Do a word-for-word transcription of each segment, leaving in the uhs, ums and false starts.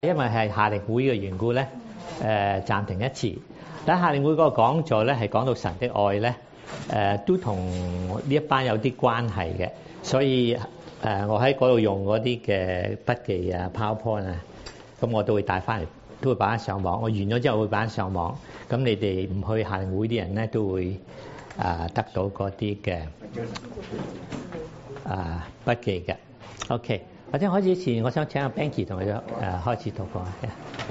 因為係夏令會嘅緣故咧，誒、呃、暫停一次。但係夏令會嗰個講座咧係講到神的愛咧，誒、呃、都同呢一班有啲關係嘅，所以誒、呃、我喺嗰度用嗰啲嘅筆記啊、PowerPoint 啊，咁我都會帶翻嚟，都會擺翻上網。我完咗之後會擺翻上網，咁你哋唔去夏令會啲人咧都會啊、呃、得到嗰啲嘅啊筆記嘅。OK。或者開始前，我想請阿 Banky 同佢誒開始禱告啊！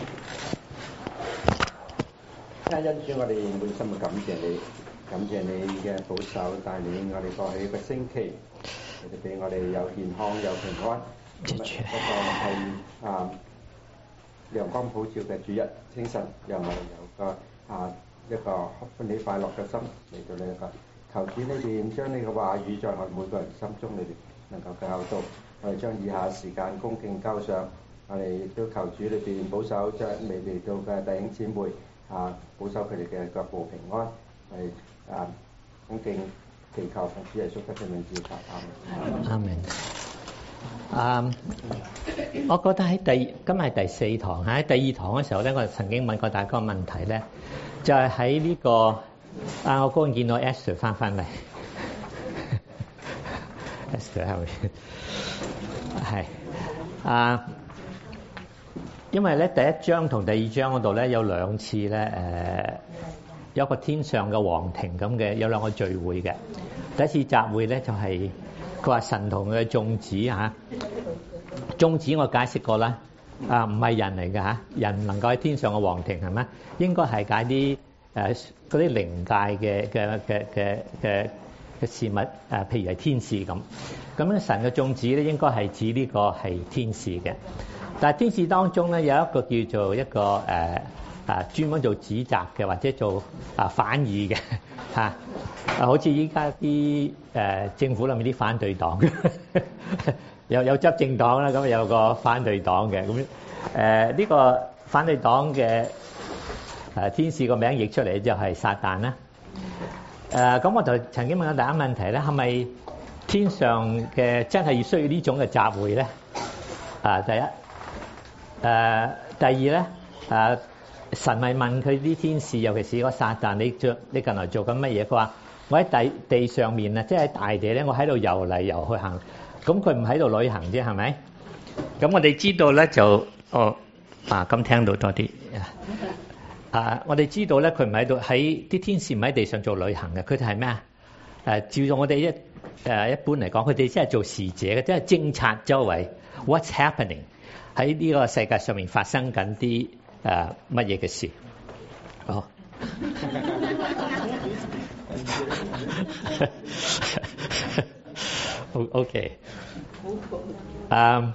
恩主，我哋滿心嘅感謝你，感謝你嘅保守帶領我哋過去一個星期，你哋俾我哋有健康有平安。一個係啊陽光普照嘅主日清晨，讓我哋有個啊一個歡喜快樂嘅心嚟到呢一個。求主你哋將你嘅話語在我哋每個人心中，你哋能夠教導。我哋將以下時間恭敬交上，我哋亦都求主裏邊保守將未嚟到嘅弟兄姊妹啊，保守佢哋嘅腳步平安。係啊，恭敬祈求奉主耶穌基督嘅名字求阿門。 阿門。啊，我覺得喺第今日係第四堂，喺第二堂嘅時候咧，我曾經問過大家個問題咧，就係喺呢個啊，我剛剛見到 Esther 翻返嚟。Esther 係咪？係啊，因為咧第一章同第二章嗰度咧有兩次咧誒、呃，有一個天上嘅皇庭咁嘅，有兩個聚會嘅。第一次集會咧就係佢話神同佢嘅眾子嚇，眾子我解釋過啦，啊唔係人嚟嘅嚇，人能夠喺天上嘅皇庭係咩？應該係解啲誒嗰啲靈界嘅嘅嘅嘅嘅嘅事物，誒、呃、譬如係天使咁。咁咧神嘅眾子咧應該係指呢個係天使嘅，但係天使當中咧有一個叫做一個誒啊、呃、專門做指責嘅或者做啊反義嘅嚇，啊好似依家啲誒政府裏面啲反對黨，有有執政黨啦，咁有個反對黨嘅，咁誒呢個反對黨嘅誒、呃、天使個名譯出嚟就係撒旦啦。誒、呃、咁我就曾經問過大家問題咧，係咪天上嘅真係要需要呢種嘅集會咧？啊，第一，誒、啊，第二咧，誒、啊，神咪問佢啲天使，尤其是嗰個撒旦，你做你近來做緊乜嘢？佢話我喺地地上面啊，即係喺大地咧，我喺度遊嚟遊去行。咁佢唔喺度旅行啫，係咪？咁我哋知道咧就，哦，啊，咁聽到多啲。啊，我哋知道咧，佢唔喺度，喺啲天使唔喺地上做旅行嘅，佢哋係咩啊？誒，照到我哋一誒一般嚟講，佢哋即係做使者嘅，即係偵察周圍 what's happening 喺呢個世界上面發生緊啲誒乜嘢嘅事。哦。OK。啊。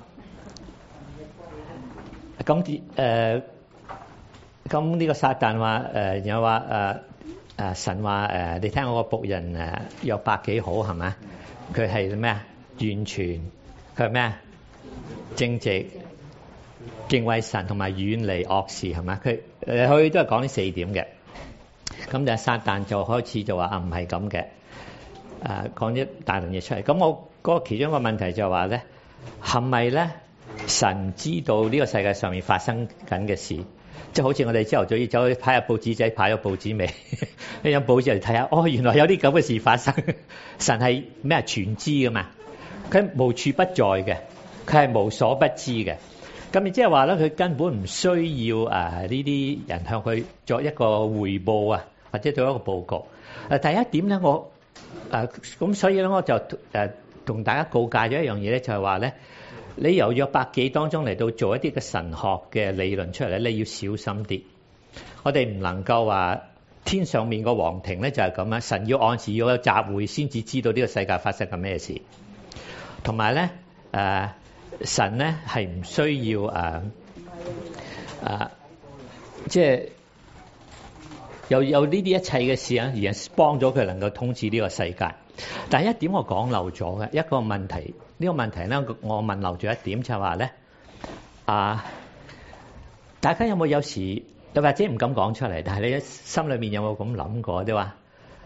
咁啲誒。咁呢個撒旦話誒，又話誒誒神話誒、呃，你聽我個僕人誒約伯幾好係咪？佢係咩啊？完全佢係咩啊？正直、敬畏神同埋遠離惡事係咪？佢誒佢都係講呢四點嘅。咁就撒旦就開始就話啊唔係咁嘅，誒講一大輪嘢出嚟。咁我嗰個其中一個問題就係話咧，係咪咧神知道呢個世界上面發生緊嘅事？即係好似我哋朝頭早要走去派下報紙仔，派咗報紙未？一張報紙嚟睇下，哦，原來有啲咁嘅事發生。神係咩啊？全知噶嘛？佢無處不在嘅，佢係無所不知嘅。咁亦即係話咧，佢根本唔需要誒呢啲人向佢作一個彙報啊，或者做一個報告。誒第一點咧，我誒咁所以咧，我就誒同大家告誡咗一樣嘢咧，就係話咧。你由約伯記當中嚟到做一啲嘅神學嘅理論出嚟咧，你要小心啲。我哋唔能夠話天上面個皇庭咧就係咁樣，神要按時要有集會先至知道呢個世界發生緊咩事。同埋咧誒，神咧係唔需要誒誒、呃呃，即係有有呢啲一切嘅事啊，而係幫咗佢能夠統治呢個世界。但係一點我講漏咗嘅一個問題。呢個問題咧，我問漏咗一點就係話咧，啊，大家有冇有時又或者唔敢講出嚟，但係你心裏面有冇咁諗過？即係話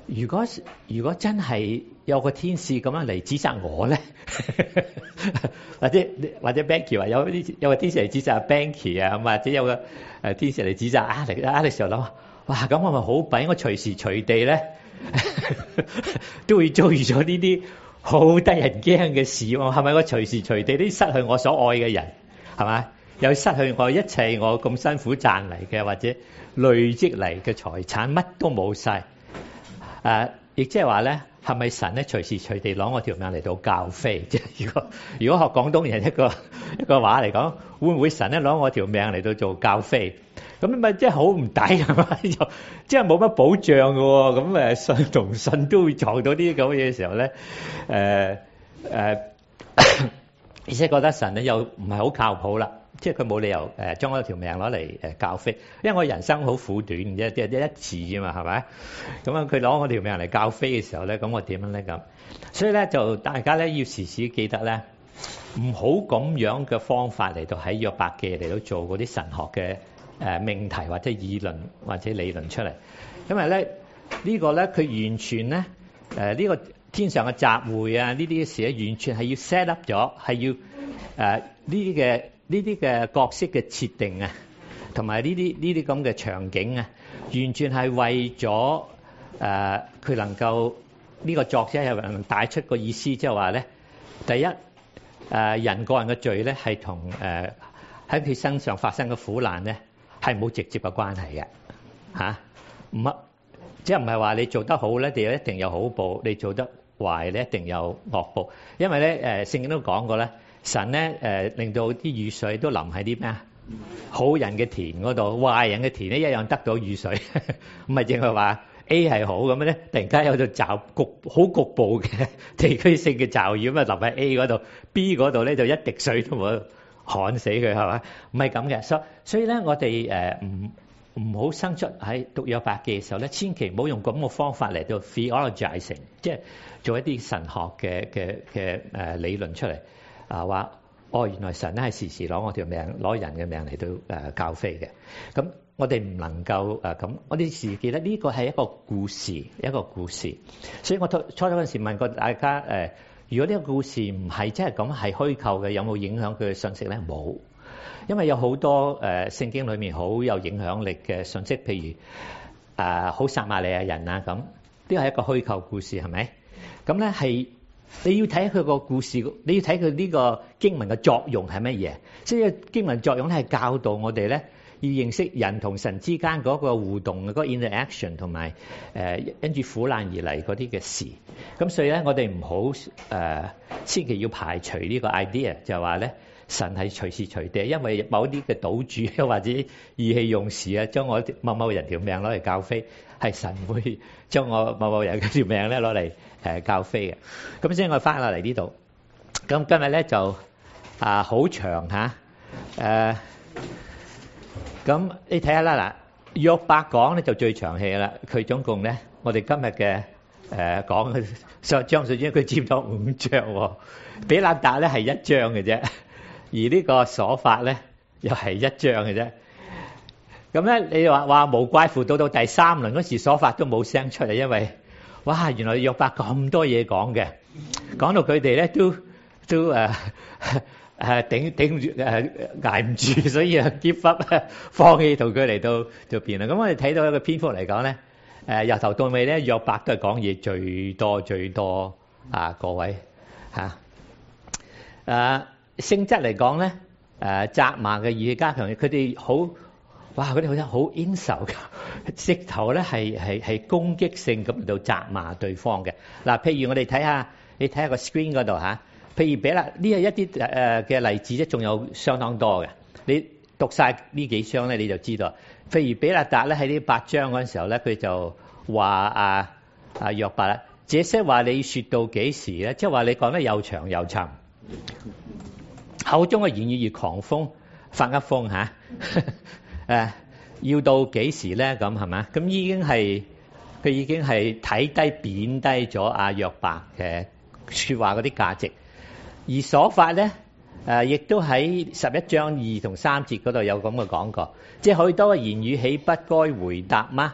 如果如果真係有個天使咁樣嚟指責我咧，或者或者 Becky 話有啲有個天使嚟指責阿 Becky 啊，或者有個誒天使嚟指責啊嚟啊，你時候諗，哇咁我咪好弊，我隨時隨地咧都會遭遇咗呢啲好得人驚嘅事喎，係咪？我隨時隨地都失去我所愛嘅人，係嘛？又失去我一切我咁辛苦賺嚟嘅或者累積嚟嘅財產，乜都冇晒。誒，亦即係話咧，係咪神咧隨時隨地攞我條命嚟到教飛？即係如果如果學廣東人一個一個話嚟講，會唔會神咧攞我條命嚟到做教飛？咁咪即係好唔抵係嘛？又即係冇乜保障嘅喎。咁誒信同信都會撞到啲咁嘅嘢嘅時候咧，誒誒，而且覺得神咧又唔係好靠譜啦。即係佢冇理由誒將我條命攞嚟誒教飛，因為我人生好苦短嘅啫，即係一次啫嘛，係咪？咁啊，佢攞我條命嚟教飛嘅時候咧，咁我點樣咧咁？所以咧就大家咧要時時記得咧，唔好咁樣嘅方法嚟到喺約伯記嚟到做嗰啲神學嘅誒命題或者議論或者理論出嚟，因為咧呢個咧佢完全咧誒呢個天上嘅集會啊呢啲事咧完全係要 set up 咗，係要誒呢啲嘅。呢啲嘅角色嘅設定啊，同埋呢啲呢啲咁嘅場景啊，完全係為咗誒佢能夠呢個作者又能帶出個意思，即係話咧，第一誒、呃、人個人嘅罪咧係同誒喺佢身上發生嘅苦難咧係冇直接嘅關係嘅嚇，唔啊即係唔係話你做得好咧，你一定有好報；你做得壞咧，一定有惡報。因為咧誒聖經都講過咧。神咧誒、呃、令到啲雨水都淋喺啲咩啊？好人嘅田嗰度，壞人嘅田咧一樣得到雨水，唔係淨係話 A 係好咁咧，突然間有度驟局好局部嘅地區性嘅驟雨咁啊，淋喺 A 嗰度 ，B 嗰度咧就一滴水都冇，旱死佢係嘛？唔係咁嘅，所所以咧我哋誒唔唔好生出喺讀約伯記嘅時候咧，千祈唔好用咁嘅方法嚟到 theologizing，即係做一啲神學嘅嘅嘅誒理論出嚟。啊話哦，原來神咧係時時攞我條命，攞人嘅命嚟到誒、呃、教飛嘅。咁我哋唔能夠誒咁、呃，我哋時記得呢個係一個故事，一個故事。所以我初初嗰陣時問過大家誒、呃，如果呢個故事唔係真係咁係虛構嘅，有冇影響佢嘅信息咧？冇，因為有好多誒聖、呃、經裡面好有影響力嘅信息，譬如誒、呃、好撒瑪利亞人啊咁，呢個係一個虛構故事係咪？咁咧係。你要睇佢個故事，你要睇佢呢個經文嘅作用係乜嘢？即係經文作用咧係教導我哋咧，要認識人同神之間嗰個互動嘅嗰個 interaction， 同埋誒跟住苦難而嚟嗰啲嘅事。咁所以咧，我哋唔好誒千祈要排除呢個 idea，就係話咧神係隨時隨地，因為某啲嘅賭主或者意氣用事啊，將我某某人條命攞嚟教飛，係神會將我某某人嘅條命咧攞嚟。誒教飛嘅，咁所以我翻落嚟呢度，咁今日咧就啊好長嚇，誒咁你睇下啦嗱，約伯講咧就最長氣啦，佢總共咧我哋今日嘅誒講上章數章佢佔咗五章喎，比勒達咧係一章嘅啫，而呢個瑣法咧又係一章嘅啫，咁咧你話話無怪乎到到第三輪嗰時瑣法都冇聲出嚟，因為哇！原來約伯咁多嘢講嘅，講到佢哋咧都都誒誒頂頂唔住誒捱唔住，所以啊 give up 放棄同佢嚟到做辯論。咁我哋睇到一個篇幅嚟講咧，誒由頭到尾咧約伯都係講嘢最多最多啊！各位嚇誒性質嚟講咧，誒責罵嘅語氣加強，佢哋好。哇！嗰啲好似好 insult 㗎，直頭咧係係係攻擊性咁嚟到責罵對方嘅。嗱、啊，譬如我哋睇下，你睇下個 screen 嗰度嚇。譬如比勒呢係一啲誒嘅例子，即仲有相當多嘅。你讀晒呢幾章咧，你就知道。譬如比勒達咧喺呢八章嗰陣時候咧，佢就話啊啊約伯啦，這些話你説到幾時咧？即係話你講得又長又長，口中嘅言語如狂風發一風嚇。誒、啊、要到幾時咧？咁係嘛？咁已經係佢已經係睇低貶低咗阿約伯嘅説話嗰啲價值，而瑣法咧誒，亦、啊、都喺十一章二同三節嗰度有咁嘅講過，即係許多嘅言語，豈不該回答嗎？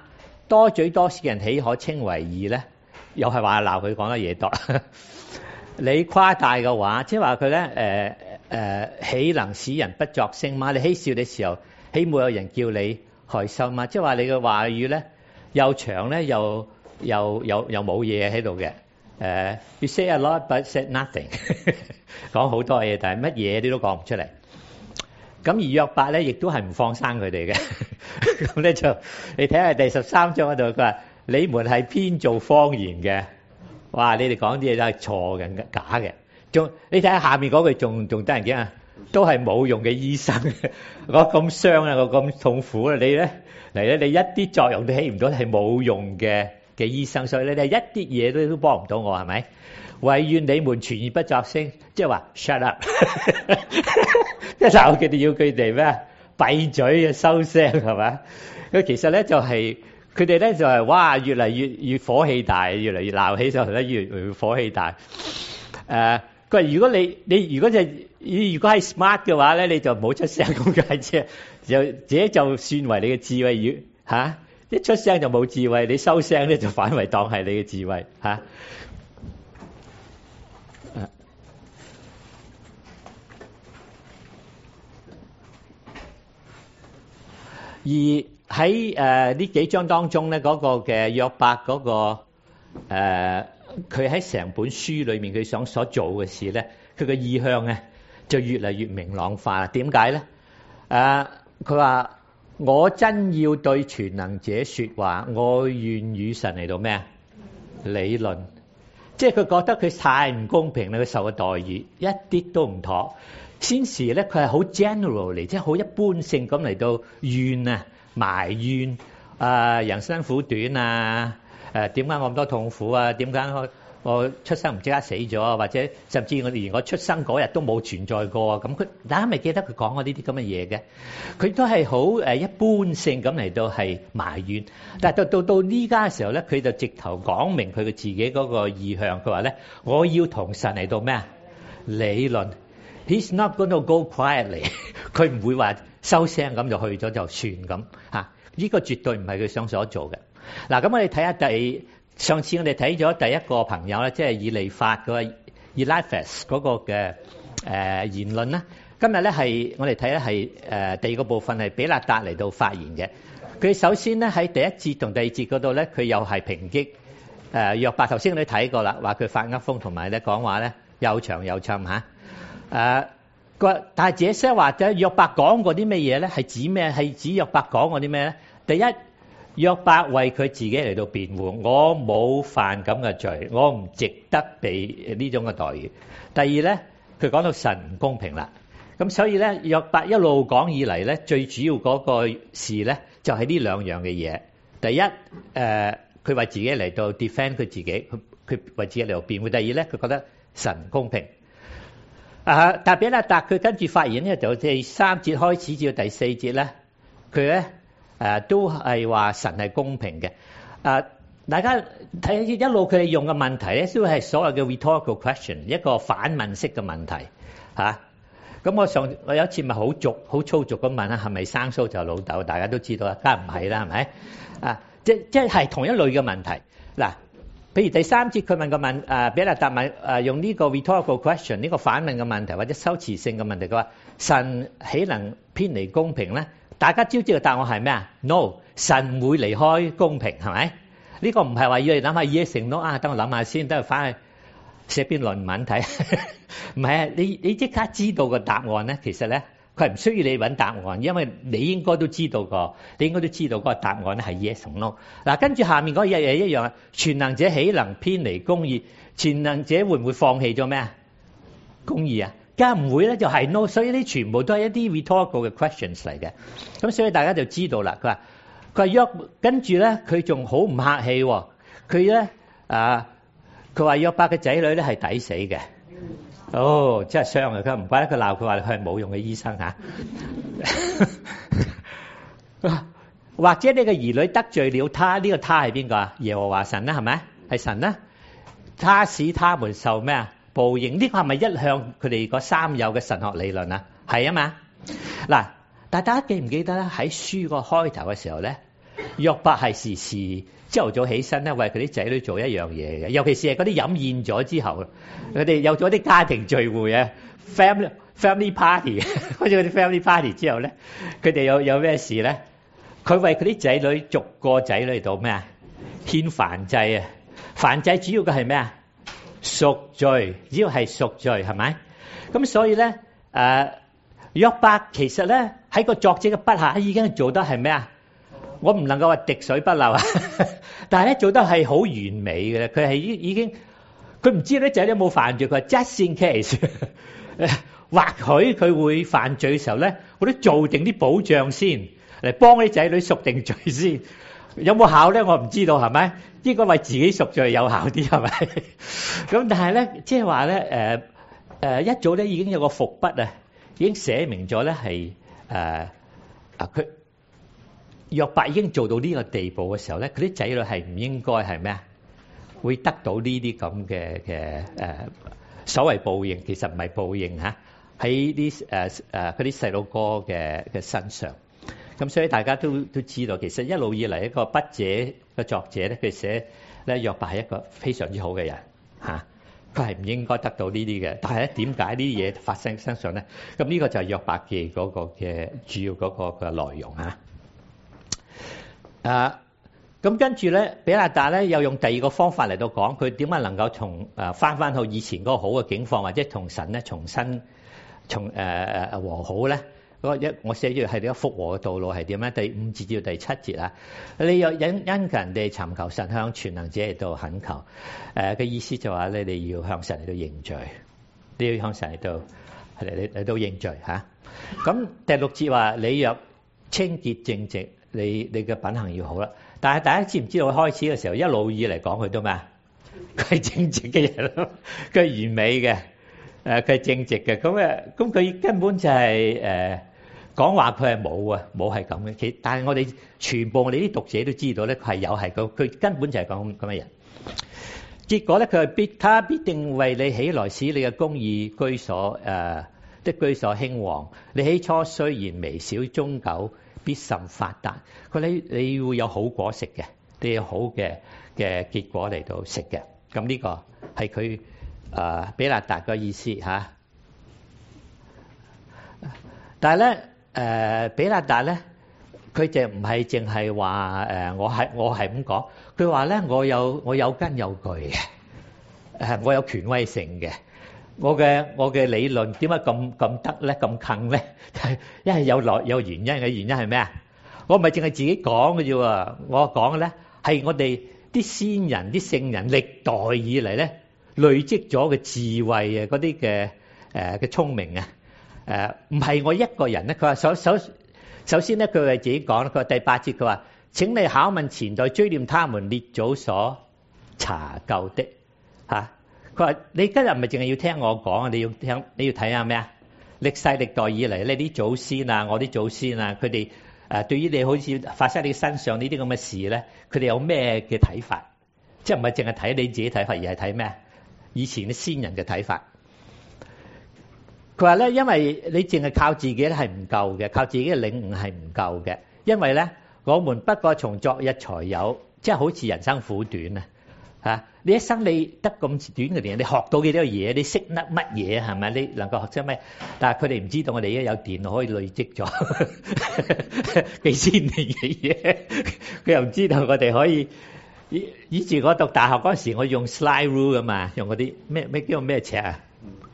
多嘴多舌嘅人豈可稱為義咧？又係話鬧佢講得嘢多。你誇大嘅話，即係話佢咧誒誒，豈能使人不作聲嗎？你嬉笑嘅時候，豈沒有人叫你害羞嗎？即係話你嘅話語咧，又長咧，又又又又冇嘢喺度嘅。誒，you say a lot but said nothing， 講好多嘢，但係乜嘢你都講唔出嚟。咁而約伯咧，亦都係唔放生佢哋嘅。咁咧就你睇下第十三章嗰度，佢話你們係編造謊言嘅。哇！你哋講啲嘢都係錯嘅、假嘅。仲你睇下下面嗰句，仲仲得人驚啊！都係冇用嘅醫生。我咁傷啊，我咁痛苦啊，你咧嚟咧，你一啲作用都起唔到，係冇用嘅嘅醫生，所以你哋一啲嘢都都幫唔到我，係咪？惟願你們全然不作聲，即係話 shut up， 即係鬧佢哋要佢哋咩？閉嘴啊，收聲係嘛？佢其實咧就係佢哋咧就係哇，越嚟越越火氣大，越嚟越鬧起上嚟咧，越嚟越火氣大。誒，佢話如果你你如果就如果係 smart 嘅話咧，你就唔好出聲咁解啫，就自己就算為你嘅智慧語嚇，一出聲就冇智慧，你收聲咧就反為當係你嘅智慧嚇。而喺誒呢幾章當中咧，嗰個嘅約伯嗰個誒，佢喺成本書裏面佢想所做嘅事咧，佢嘅意向咧就越嚟越明朗化。點解咧？誒，佢話我真要對全能者説話，我願與神嚟到咩啊？理論，即係佢覺得佢太唔公平啦，佢受嘅待遇一啲都唔妥。先時咧，佢係好 general 嚟，即係好一般性咁嚟到怨啊、埋怨啊、人生苦短啊、誒點解我咁多痛苦啊？點解我我出生唔即刻死咗啊？或者甚至我連我出生嗰日都冇存在過啊？咁佢大家咪記得佢講過呢啲咁嘅嘢嘅？佢都係好誒一般性咁嚟到係埋怨，但係到到到呢家嘅時候咧，佢就直頭講明佢嘅自己嗰個意向。佢話咧，我要同神嚟到咩啊？理論。He's not going to go quietly， 佢唔會話收聲咁就去咗就算咁嚇，呢個絕對唔係佢想所做嘅。嗱，咁我哋睇下第上次我哋睇咗第一個朋友咧，即係以利法嗰個 Eliphaz 嗰個嘅誒言論啦。今日咧係我哋睇咧係誒第二個部分係比勒達嚟到發言嘅。佢首先咧喺第一節同第二節嗰度咧，佢又係抨擊誒約伯。頭先我哋睇過啦，話佢發噏風同埋咧講話咧又長又沉嚇。誒，佢話但係這些話者約伯講過啲咩嘢咧？係指咩？係指約伯講過啲咩咧？第一，約伯為佢自己嚟到辯護，我冇犯咁嘅罪，我唔值得被呢種嘅待遇。第二咧，佢講到神唔公平啦。咁所以咧，約伯一路講以嚟咧，最主要嗰個事咧就係呢兩樣嘅嘢。第一，誒、呃，佢為自己嚟到 defend 佢自己，佢佢為自己嚟到辯護。第二咧，佢覺得神唔公平。啊！但係比勒達佢跟住發言咧，就第三節開始至到第四節咧，佢咧誒都係話神係公平嘅。啊！大家睇一路佢哋用嘅問題咧，都係所謂嘅 rhetorical question， 一個反問式嘅問題嚇。咁、啊、我上我有一次咪好俗好粗俗咁問啊，係咪生鬚就老豆？大家都知道啦，梗係唔係啦，係咪啊？即即係同一類嘅問題嗱。譬如第三節佢問個問誒，比勒達問誒用呢個 rhetorical question 呢個反問嘅問題或者修辭性嘅問題，佢話神豈能偏離公平咧？大家知唔知道答案係咩啊 ？No， 神唔會離開公平，係咪？呢、這個唔係話要你諗下嘢成咯啊，等我諗下先，等我翻去寫篇論文睇。唔係啊，你你即刻知道個答案咧，其實咧佢係唔需要你揾答案，因為你應該都知道個，你應該都知道嗰個答案咧係 yes 同 no。嗱，跟住下面嗰嘢嘢一樣啊，全能者豈能偏離公義？全能者會唔會放棄咗咩啊？公義啊，梗係唔會咧，就係 no。所以呢全部都係一啲 rhetorical 嘅 questions 嚟嘅。咁所以大家就知道啦。佢話佢話約，跟住咧佢仲好唔客氣喎。佢咧啊，佢話約伯嘅仔女咧係抵死嘅。哦，真係傷啊！佢唔怪得佢鬧佢話佢係冇用嘅醫生嚇。或者你嘅兒女得罪了他，呢個他係邊個啊？耶和華神啦，係咪？係神啦。他使他們受咩啊？報應。呢個係咪一向佢哋嗰三有嘅神學理論啊？係啊嘛。嗱，但係大家記唔記得咧？喺書個開頭嘅時候咧， 約伯係時時朝頭早起身咧，為佢啲仔女做一樣嘢嘅，尤其是係嗰啲飲宴咗之後，佢哋有咗啲家庭聚會啊 ，family family party，好似嗰啲 family party 之後咧，佢哋有有咩事咧？佢為佢啲仔女逐個仔女到咩啊？獻燔祭啊！燔祭主要嘅係咩啊？贖罪，只要係贖罪，係咪？咁所以咧，誒、呃、約伯其實咧喺個作者嘅筆下已經做得係咩啊？我唔能夠話滴水不漏啊，但係咧做得係好完美嘅。佢係已已經，佢唔知啲仔女有冇犯罪，佢話 just in case，或許佢會犯罪嘅時候咧，我都做定啲保障先，嚟幫啲仔女贖定罪先。有冇效咧？我唔知道，係咪？應該為自己贖罪有效啲，係咪？咁但係咧，即係話咧，誒誒一早咧已經有個伏筆啊，已經寫明咗咧係誒啊佢約伯已經做到呢個地步嘅時候咧，佢啲仔女係唔應該係咩啊？會得到呢啲咁嘅嘅誒所謂報應，其實唔係報應嚇，喺啲誒誒嗰啲細路哥嘅嘅身上。咁所以大家都都知道，其實一路以嚟一個筆者嘅作者咧，佢寫咧約伯係一個非常之好嘅人嚇，佢係唔應該得到呢啲嘅。但係咧，點解呢啲嘢發生身上咧？咁呢個就係約伯記嗰個嘅主要嗰個嘅內容嚇。啊，咁跟住咧，比勒達咧又用第二個方法嚟到講佢點解能夠從誒翻翻去以前嗰個好嘅境況，或者同神咧重新從誒誒誒和好咧。一我寫住係呢個復和嘅道路係點咧？第五節至到第七節啊，你有因因人哋尋求神向全能者嚟到懇求，誒、呃、嘅意思就話咧，你要向神嚟到認罪，你要向神嚟到嚟嚟到認罪嚇。咁、啊、第六節話你若清潔正直，你你嘅品行要好啦。但係大家知唔知道開始嘅時候一路以嚟講佢都咩啊？佢係正直嘅人咯，佢係完美嘅，誒佢係正直嘅。咁誒咁佢根本就係、是、誒。呃講話佢係冇啊，冇係咁嘅。其但係我哋全部我哋啲讀者都知道咧，佢係有係佢，佢根本就係講咁嘅人。結果咧，佢係必他必定為你起來，使你嘅公義居所誒的、呃、居所興旺。你起初雖然微小，終久必甚發達。佢你你會有好果食嘅，你有好嘅嘅結果嚟到食嘅。咁呢個係佢誒比勒達嘅意思嚇、啊。但係咧。誒、呃、比勒達咧，佢就唔係淨係話誒，我係我係咁講。佢話咧，我有我有根有據嘅，誒、呃、我有權威性嘅。我嘅我嘅理論點解咁咁得咧？咁近咧？因為有來有原因嘅，原因係咩啊？我唔係淨係自己講嘅啫喎，我講嘅咧係我哋啲先人、啲聖人歷代以嚟咧累積咗嘅智慧啊，嗰啲嘅誒嘅聰明啊。誒唔係我一個人咧，佢話首首首先咧，佢係自己講，佢話第八節佢話：請你考問前代，追念他們列祖所查究的嚇。佢、啊、話你今日唔係淨係要聽我講，你要聽你要睇下咩啊？歷世歷代以嚟呢啲祖先啊，我啲祖先啊，佢哋誒對於你好似發生喺你身上呢啲咁嘅事咧，佢哋有咩嘅睇法？即係唔係淨係睇你自己睇法，而係睇咩？以前啲先人嘅睇法。佢話咧，因為你淨係靠自己咧係唔夠嘅，靠自己嘅領悟係唔夠嘅。因為咧，我們不過從昨日才有，即係好似人生苦短啊！嚇，你一生你得咁短嘅年，你學到幾多嘢？你識得乜嘢係咪？你能夠學識咩？但係佢哋唔知道，我哋而家有電腦可以累積咗幾千年嘅嘢。佢又唔知道我哋可以以以前我讀大學嗰陣時，我用 slide rule 噶嘛，用嗰啲咩咩叫咩尺啊？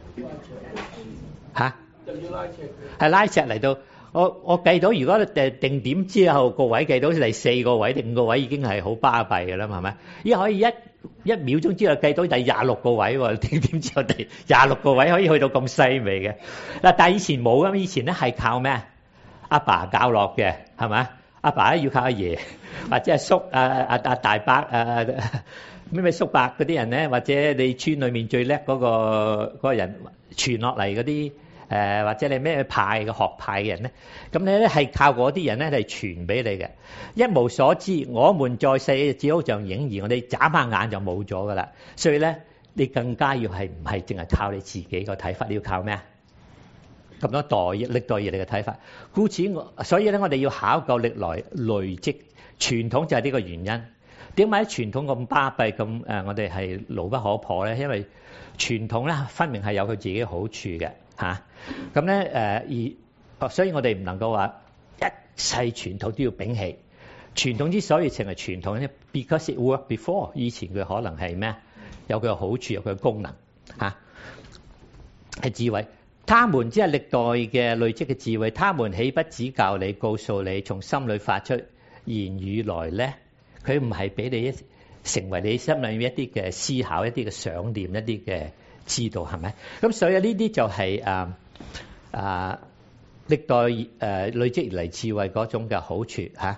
嚇，係拉尺嚟到，我我計到，如果誒定點之後個位計到第四個位定五個位已經係好巴閉嘅啦，係咪？依家可以一一秒鐘之後計到第廿六個位喎，定點之後第廿六個位可以去到咁細微嘅嗱，但係以前冇咁，以前咧係靠咩？阿爸教落嘅係咪？阿爸咧要靠阿爺或者阿叔啊啊啊大伯啊咩咩叔伯嗰啲人咧，或者你村裏面最叻嗰個嗰個人傳落嚟嗰啲。誒或者你咩派嘅學派嘅人咧，咁你咧係靠嗰啲人咧係傳俾你嘅，一無所知。我們在世只好像影兒，我哋眨下眼就冇咗噶啦。所以咧，你更加要係唔係淨係靠你自己個睇法，你要靠咩啊？ 咁多代歷代以嚟嘅睇法。故此我所以咧，我哋要考究歷來累積傳統就係呢個原因。點解傳統咁巴閉咁誒？我哋係牢不可破咧，因為傳統咧分明係有佢自己嘅好處嘅嚇。咁咧誒而所以我哋唔能夠話一切傳統都要摒棄。傳統之所以成為傳統咧 ，because it worked before， 以前佢可能係咩？有佢嘅好處，有佢嘅功能嚇，係智慧。他們只係歷代嘅累積嘅智慧，他們豈不指教你、告訴你，從心裏發出言語來咧？佢唔係俾你一成為你心裏面一啲嘅思考、一啲嘅想念、一啲嘅知道，係咪？咁所以呢啲就係啊啊歷代誒、呃、累積而嚟智慧嗰種嘅好處嚇。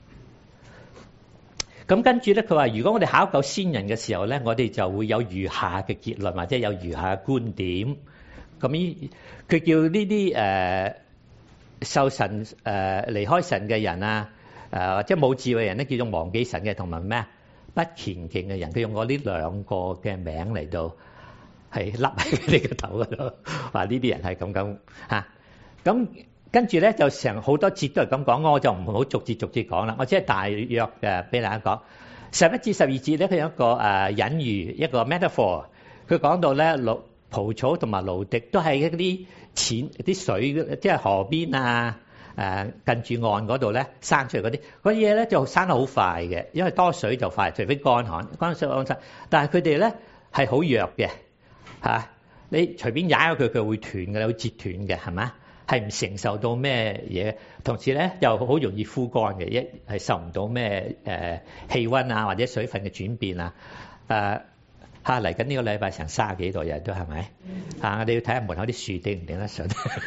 咁、啊、跟住咧，佢話：如果我哋考究先人嘅時候咧，我哋就會有餘下嘅結論，或者有餘下嘅觀點。咁呢，佢叫呢啲誒受神誒、呃、離開神嘅人啊，誒、呃、或者冇智慧嘅人咧，叫做忘記神嘅，同埋咩不虔敬嘅人。佢用過呢兩個嘅名嚟到係笠喺佢哋個頭嗰度，話呢啲人係咁咁嚇。咁、啊、跟住咧就成好多節都係咁講，我就唔好逐節逐節講啦。我只係大約嘅俾大家講。十一至十二節咧，佢有一個誒、呃、隱喻，一個 metaphor。佢講到咧六。蒲草同埋蘆荻都係一啲淺啲水，即係河邊啊，誒近住岸嗰度咧生出嚟嗰啲，嗰啲嘢咧就生得好快嘅，因為多水就快，除非乾旱，乾水乾曬。但係佢哋咧係好弱嘅嚇，你隨便踩咗佢，佢會斷嘅，會折斷嘅，係咪？係唔承受到咩嘢？同時咧又好容易枯乾嘅，一係受唔到咩誒氣温啊或者水分嘅轉變啊誒。嚇嚟緊呢個禮拜成卅幾度日都係咪？嚇、啊、我哋要睇下門口啲樹頂唔頂得順。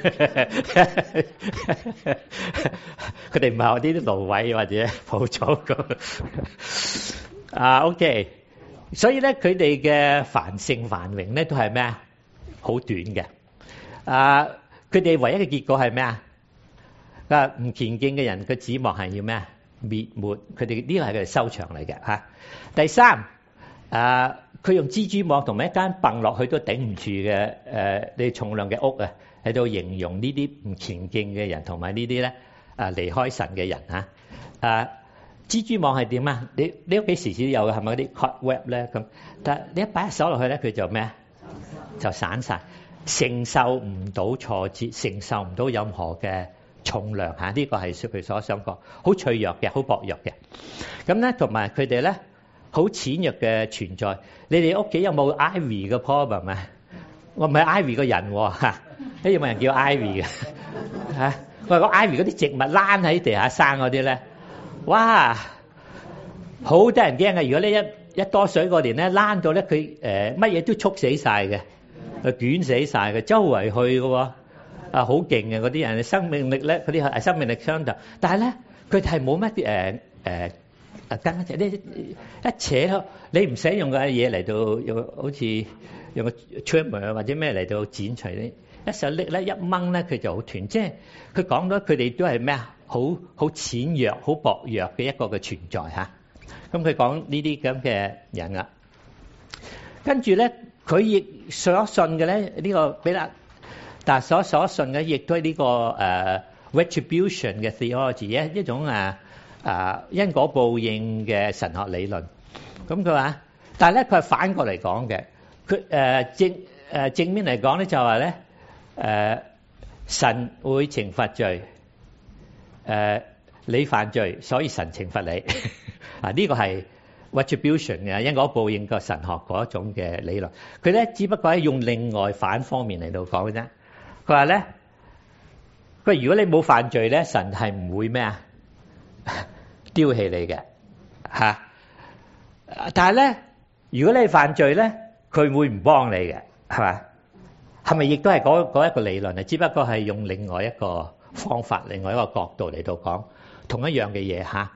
佢哋唔係我啲蘆葦或者蒲草咁。啊 OK，所以咧佢哋嘅繁盛繁榮咧都係咩啊？好短嘅。啊，佢哋唯一嘅結果係咩啊？啊唔虔敬嘅人嘅指望係要咩啊？滅沒。佢哋呢個係佢哋收場嚟嘅嚇。第三啊。佢用蜘蛛網同埋一間蹦落去都頂唔住嘅誒，你重量嘅屋啊，喺度形容呢啲唔虔敬嘅人同埋呢啲咧啊離開神嘅人嚇啊！蜘蛛網係點啊？你你屋企時時都有嘅係咪嗰啲 cobweb 咧咁？但係你一擺手落去咧，佢就咩啊？就散曬，承受唔到挫折，承受唔到任何嘅重量嚇。呢個係佢所想講，好脆弱嘅，好薄弱嘅。咁咧，同埋佢哋咧。好淺弱嘅存在，你哋屋企有冇 ivy 嘅 problem 啊？我唔係 ivy 個人喎嚇，呢有冇人叫 ivy 嘅嚇？我話個 ivy 嗰啲植物躝喺地下生嗰啲咧，哇，好得人驚嘅。如果你一一多水嗰年咧，躝到咧佢誒乜嘢都促死曬嘅，捲死曬嘅，周圍去嘅喎，啊好勁嘅嗰啲人，生命力咧嗰啲係生命力相當，但係咧佢係冇乜啲誒誒。啊，跟一隻呢一扯咯，你唔使用嘅嘢嚟到，用好似用個 trimmer 或者咩嚟到剪除呢？一手拎咧一掹咧，佢就好斷。即係佢講到佢哋都係咩啊？好好淺弱、好薄弱嘅一個嘅存在嚇。咁佢講呢啲咁嘅人啊，跟住咧佢亦所信嘅咧呢個比勒達所所信嘅，亦都係呢個誒 retribution 嘅 theology 一一種啊。啊，因果報應嘅神學理論，咁佢話，但係咧佢係反過嚟講嘅，佢誒正誒正面嚟講咧就話咧誒神會懲罰罪，誒你犯罪，所以神懲罰你，啊呢個係 retribution 嘅因果報應個神學嗰一種嘅理論，佢咧只不過係用另外反方面嚟到講嘅啫，佢話咧，佢話如果你冇犯罪咧，神係唔會咩啊？丟棄你嘅嚇，但係咧，如果你犯罪咧，佢會唔幫你嘅，係嘛？係咪亦都係嗰嗰一個理論啊？只不過係用另外一個方法、另外一個角度嚟到講同一樣嘅嘢嚇。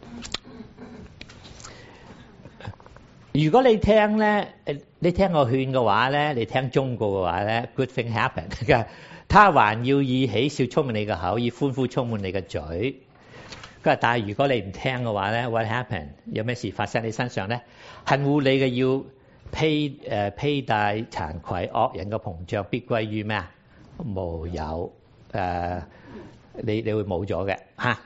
如果你聽咧，你聽我勸嘅話咧，你聽忠告嘅話咧 ，good thing happen。他還要以喜笑充滿你嘅口，以歡呼充滿你嘅嘴。但係如果你唔聽嘅話咧 ，what happen？ 有咩事發生喺你身上咧？恨惡你嘅要披誒披戴慚愧，惡人嘅膨脹必歸於咩啊？ 無有誒、呃，你你會冇咗嘅嚇。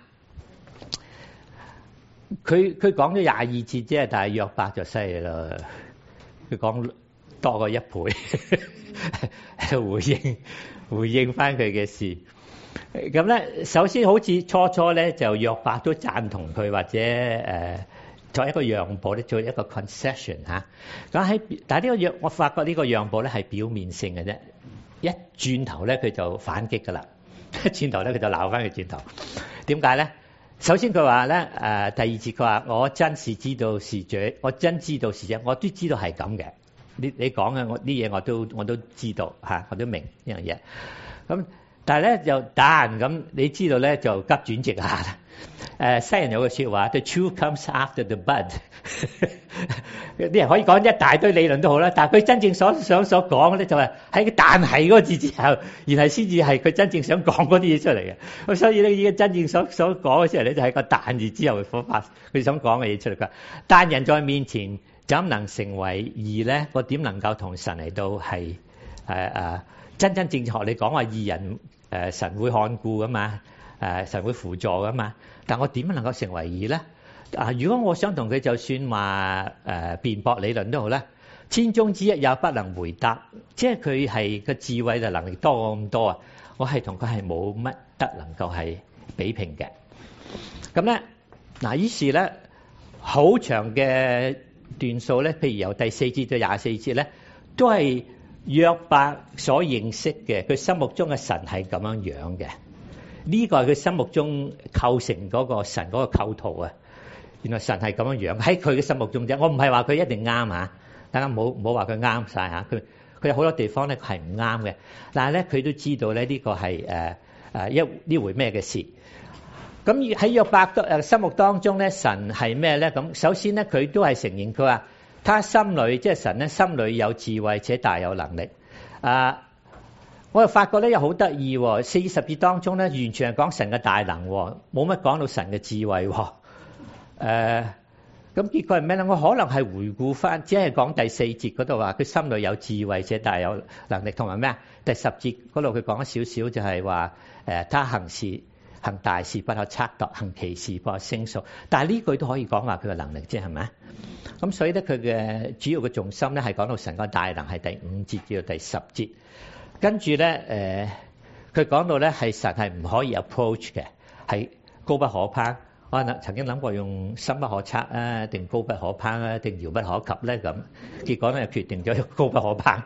佢佢講咗廿二節啫，但係約伯就犀利啦，佢講多過一倍回應回應翻佢嘅事。咁咧，首先好似初初咧就約伯都贊同佢，或者誒、呃、作一個讓步咧，做一個 concession 嚇。咁喺但係呢個讓，我發覺呢個讓步咧係表面性嘅啫，一轉頭咧佢就反擊㗎啦，一轉頭咧佢就鬧翻佢轉頭。點解咧？首先佢話咧誒第二節佢話我真是知道是這，我真知道是這，我都知道係咁嘅。你你講嘅我啲嘢我都我都知道嚇，我都明呢樣嘢。咁但係咧就但咁，你知道咧就急轉直下啦。誒西人有個説話 ，the truth comes after the bud 。啲人可以講一大堆理論都好啦，但係佢真正所想所講嘅咧就係喺個但係嗰個字之後，然後先至係佢真正想講嗰啲嘢出嚟嘅。咁所以咧，依家真正所所講嘅出嚟咧，就係個但字之後嘅發佢想講嘅嘢出嚟㗎。但人在面前怎能成為義咧？我點能夠同神嚟到係誒誒真真正正學你講話義人誒、呃、神會看顧噶嘛？誒、呃、神會輔助噶嘛？但我點能夠成為義咧？啊！如果我想同佢就算話誒辯駁理論都好咧，千中之一也不能回答，即係佢係個智慧嘅能力多我咁多啊！我係同佢係冇乜得能夠係比拼嘅。咁咧嗱，於是咧好長嘅段數咧，譬如由第四節到廿四節咧，都係約伯所認識嘅，佢心目中嘅神係咁樣樣嘅。呢個係佢心目中構成嗰個神嗰個構圖啊！原來神係咁樣樣喺佢嘅心目中啫。我唔係話佢一定啱嚇，大家唔好唔好話佢啱曬嚇。佢佢有好多地方咧係唔啱嘅，但係咧佢都知道咧呢個係誒誒一呢回咩嘅事。咁喺約伯誒心目當中咧，神係咩咧？咁首先咧佢都係承認佢話，他心裏即係神咧心裏有智慧且大有能力啊！我又發覺咧又好得意喎，四十節當中咧完全係講神嘅大能，冇乜講到神嘅智慧。誒咁、呃、結果係咩咧？我可能係回顧翻，只係講第四節嗰度話佢心裏有智慧且大有能力，同埋咩啊？第十節嗰度佢講咗少少，就係話誒，他行事行大事不可測度，行奇事不可勝數。但係呢句都可以講話佢嘅能力啫，係咪啊？咁所以咧，佢嘅主要嘅重心咧係講到神個大能，係第五節至到第十節。跟住咧誒，佢、呃、講到咧係神係唔可以 approach 嘅，係高不可攀。我曾經諗過用深不可測啊，定高不可攀啊，定遙不可及咧咁，結果咧決定咗高不可攀。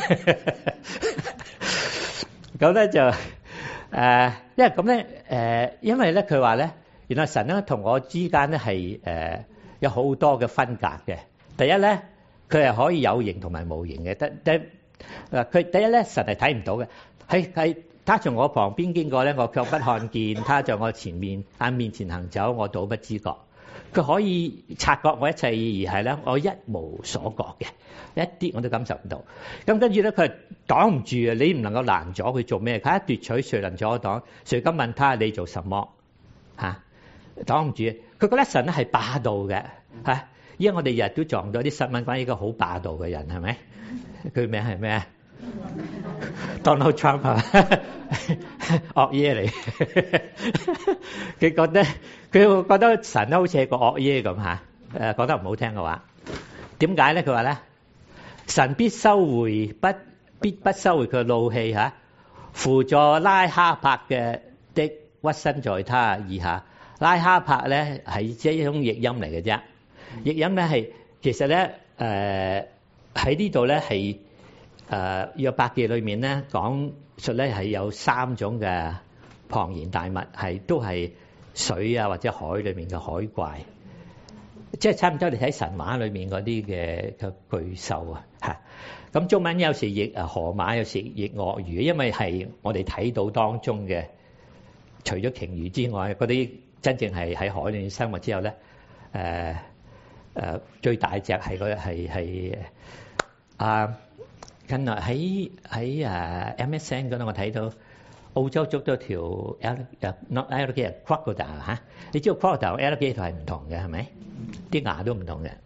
咁咧就誒、呃，因為咁咧誒，因為咧佢話咧，原來神咧同我之間咧係誒有好多嘅分隔嘅。第一咧，佢係可以有形同埋無形嘅。第第嗱，佢第一咧，神係睇唔到嘅，係係。他從我旁邊經過咧，我卻不看見；他在我前面喺面前行走，我倒不知覺。佢可以察覺我一切，而係咧我一無所覺嘅，一啲我都感受唔到。咁跟住咧，佢係擋唔住啊！你唔能夠攔阻佢做咩？佢一奪取，誰能阻擋？誰敢問他你做什麼？嚇、啊，擋唔住。佢覺得神咧係霸道嘅嚇。依家我哋日日都撞到啲新聞，關於一個好霸道嘅人係咪？佢名係咩？Donald Trump 係嘛？惡耶嚟，佢覺得佢覺得神都好似係個惡耶咁嚇。誒，講得唔好聽嘅話，點解咧？佢話咧，神必收回不必不收回佢嘅怒氣嚇，扶助拉哈柏嘅的屈身在他以下。拉哈柏咧係即係一種譯音嚟嘅啫，譯音咧係其實咧誒喺呢度咧係。誒約伯記裏面咧講述咧係有三種嘅龐然大物，係都係水啊或者海裏面嘅海怪，即係差唔多你睇神話裏面嗰啲嘅嘅巨獸啊嚇。咁中文有時譯誒河馬，有時譯鱷魚，因為係我哋睇到當中嘅，除咗鯨魚之外，嗰啲真正係喺海裏面生活之後咧，誒、呃、誒、呃、最大隻係嗰係係啊。近來喺喺誒 M S N 嗰度，我睇到澳洲捉咗條 not alligator crocodile 嚇。你知道 crocodile alligator 係唔同嘅係咪？啲牙都唔同嘅。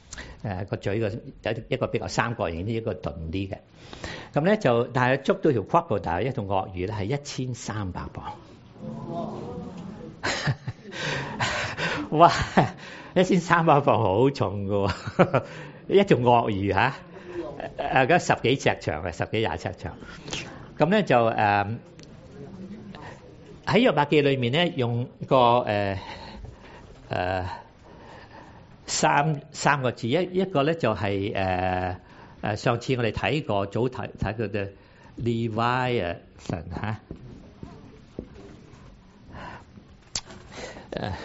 誒個嘴個有一個比較三角形啲，一個鈍啲嘅。咁咧就但係捉到條 crocodile 一條鱷魚咧係一千三百磅。哇！一千三百磅好重㗎喎，一條鱷魚嚇，誒誒十幾尺長嘅，十幾廿尺長。咁咧就誒喺約伯記裏面咧用個誒誒。呃呃三三個字，一一個咧就係誒誒上次我哋睇過，早睇睇佢嘅 Leviathan 嚇，誒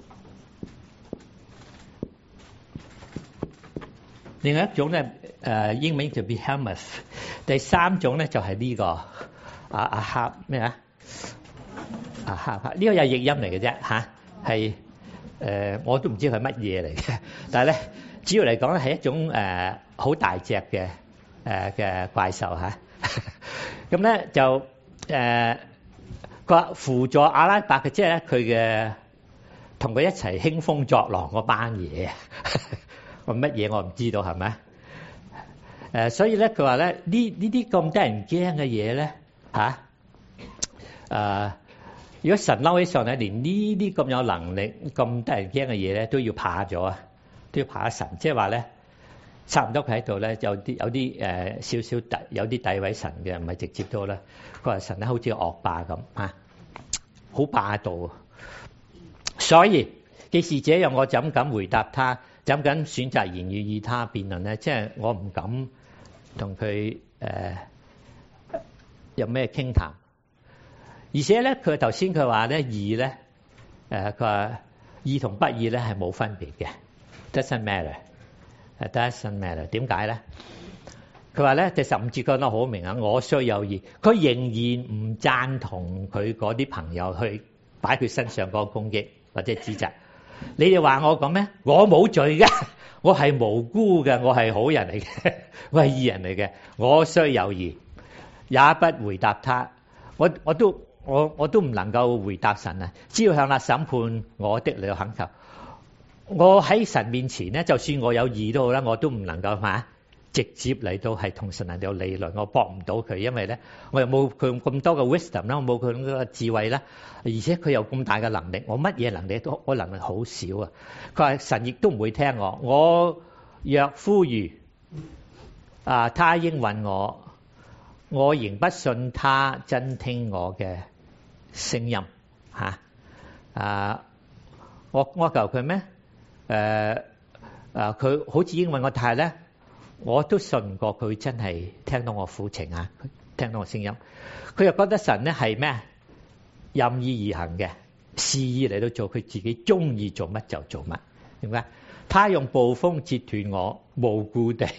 另外一種咧誒英文叫 Behemoth， 第三種咧就係呢個啊啊哈咩啊啊哈呢個有譯音嚟嘅啫嚇，係。誒、呃、我都唔知佢乜嘢嚟嘅，但係咧主要嚟講咧係一種誒好、呃、大隻嘅誒嘅怪獸嚇，咁咧就誒個輔助阿拉伯嘅，即係咧佢嘅同佢一齊興風作浪嗰班嘢，我乜嘢我唔知道係咪？誒、呃、所以咧佢話咧呢呢啲咁得人驚嘅嘢咧嚇誒。如果神嬲起上嚟，連呢啲咁有能力、咁得人驚嘅嘢咧，都要怕咗啊！都要怕神，即係話咧，差唔多佢喺度咧，有啲有啲誒少少詆有啲詆毀神嘅，唔係直接到啦。佢話神咧好似惡霸咁啊，好霸道。所以既是這樣，我怎敢回答他？怎敢選擇言語與他辯論咧？即係我唔敢同佢誒有咩傾談。而且咧，佢頭先佢話咧義咧，誒佢話義同不義咧係冇分別嘅 ，doesn't matter，doesn't matter。點解咧？佢話咧第十五節講得好明啊，我雖有義，佢仍然唔贊同佢嗰啲朋友去擺佢身上嗰個攻擊或者指責。你哋話我咁咩？我冇罪嘅，我係無辜嘅，我係好人嚟嘅，我係義人嚟嘅。我雖有義，也不回答他。我我都。我我都唔能夠回答神啊！只要向那審判我的嚟到懇求。我喺神面前咧，就算我有義都好啦，我都唔能夠嚇直接嚟到係同神嚟到理論，我駁唔到佢，因為咧我又冇佢咁多嘅 wisdom 啦，我冇佢咁嘅智慧啦，而且佢有咁大嘅能力，我乜嘢能力都我能力好少啊！佢話神亦都唔會聽我，我若呼籲啊，他應允我，我仍不信他真聽我嘅聲音嚇啊！我我求佢咩？誒啊！佢好似應允我，但係咧，我都信唔過佢真係聽到我苦情啊！聽到我聲音，佢又覺得神咧係咩？任意而行嘅，肆意嚟到做佢自己中意做乜就做乜。點解？他用暴風截斷我，無故地、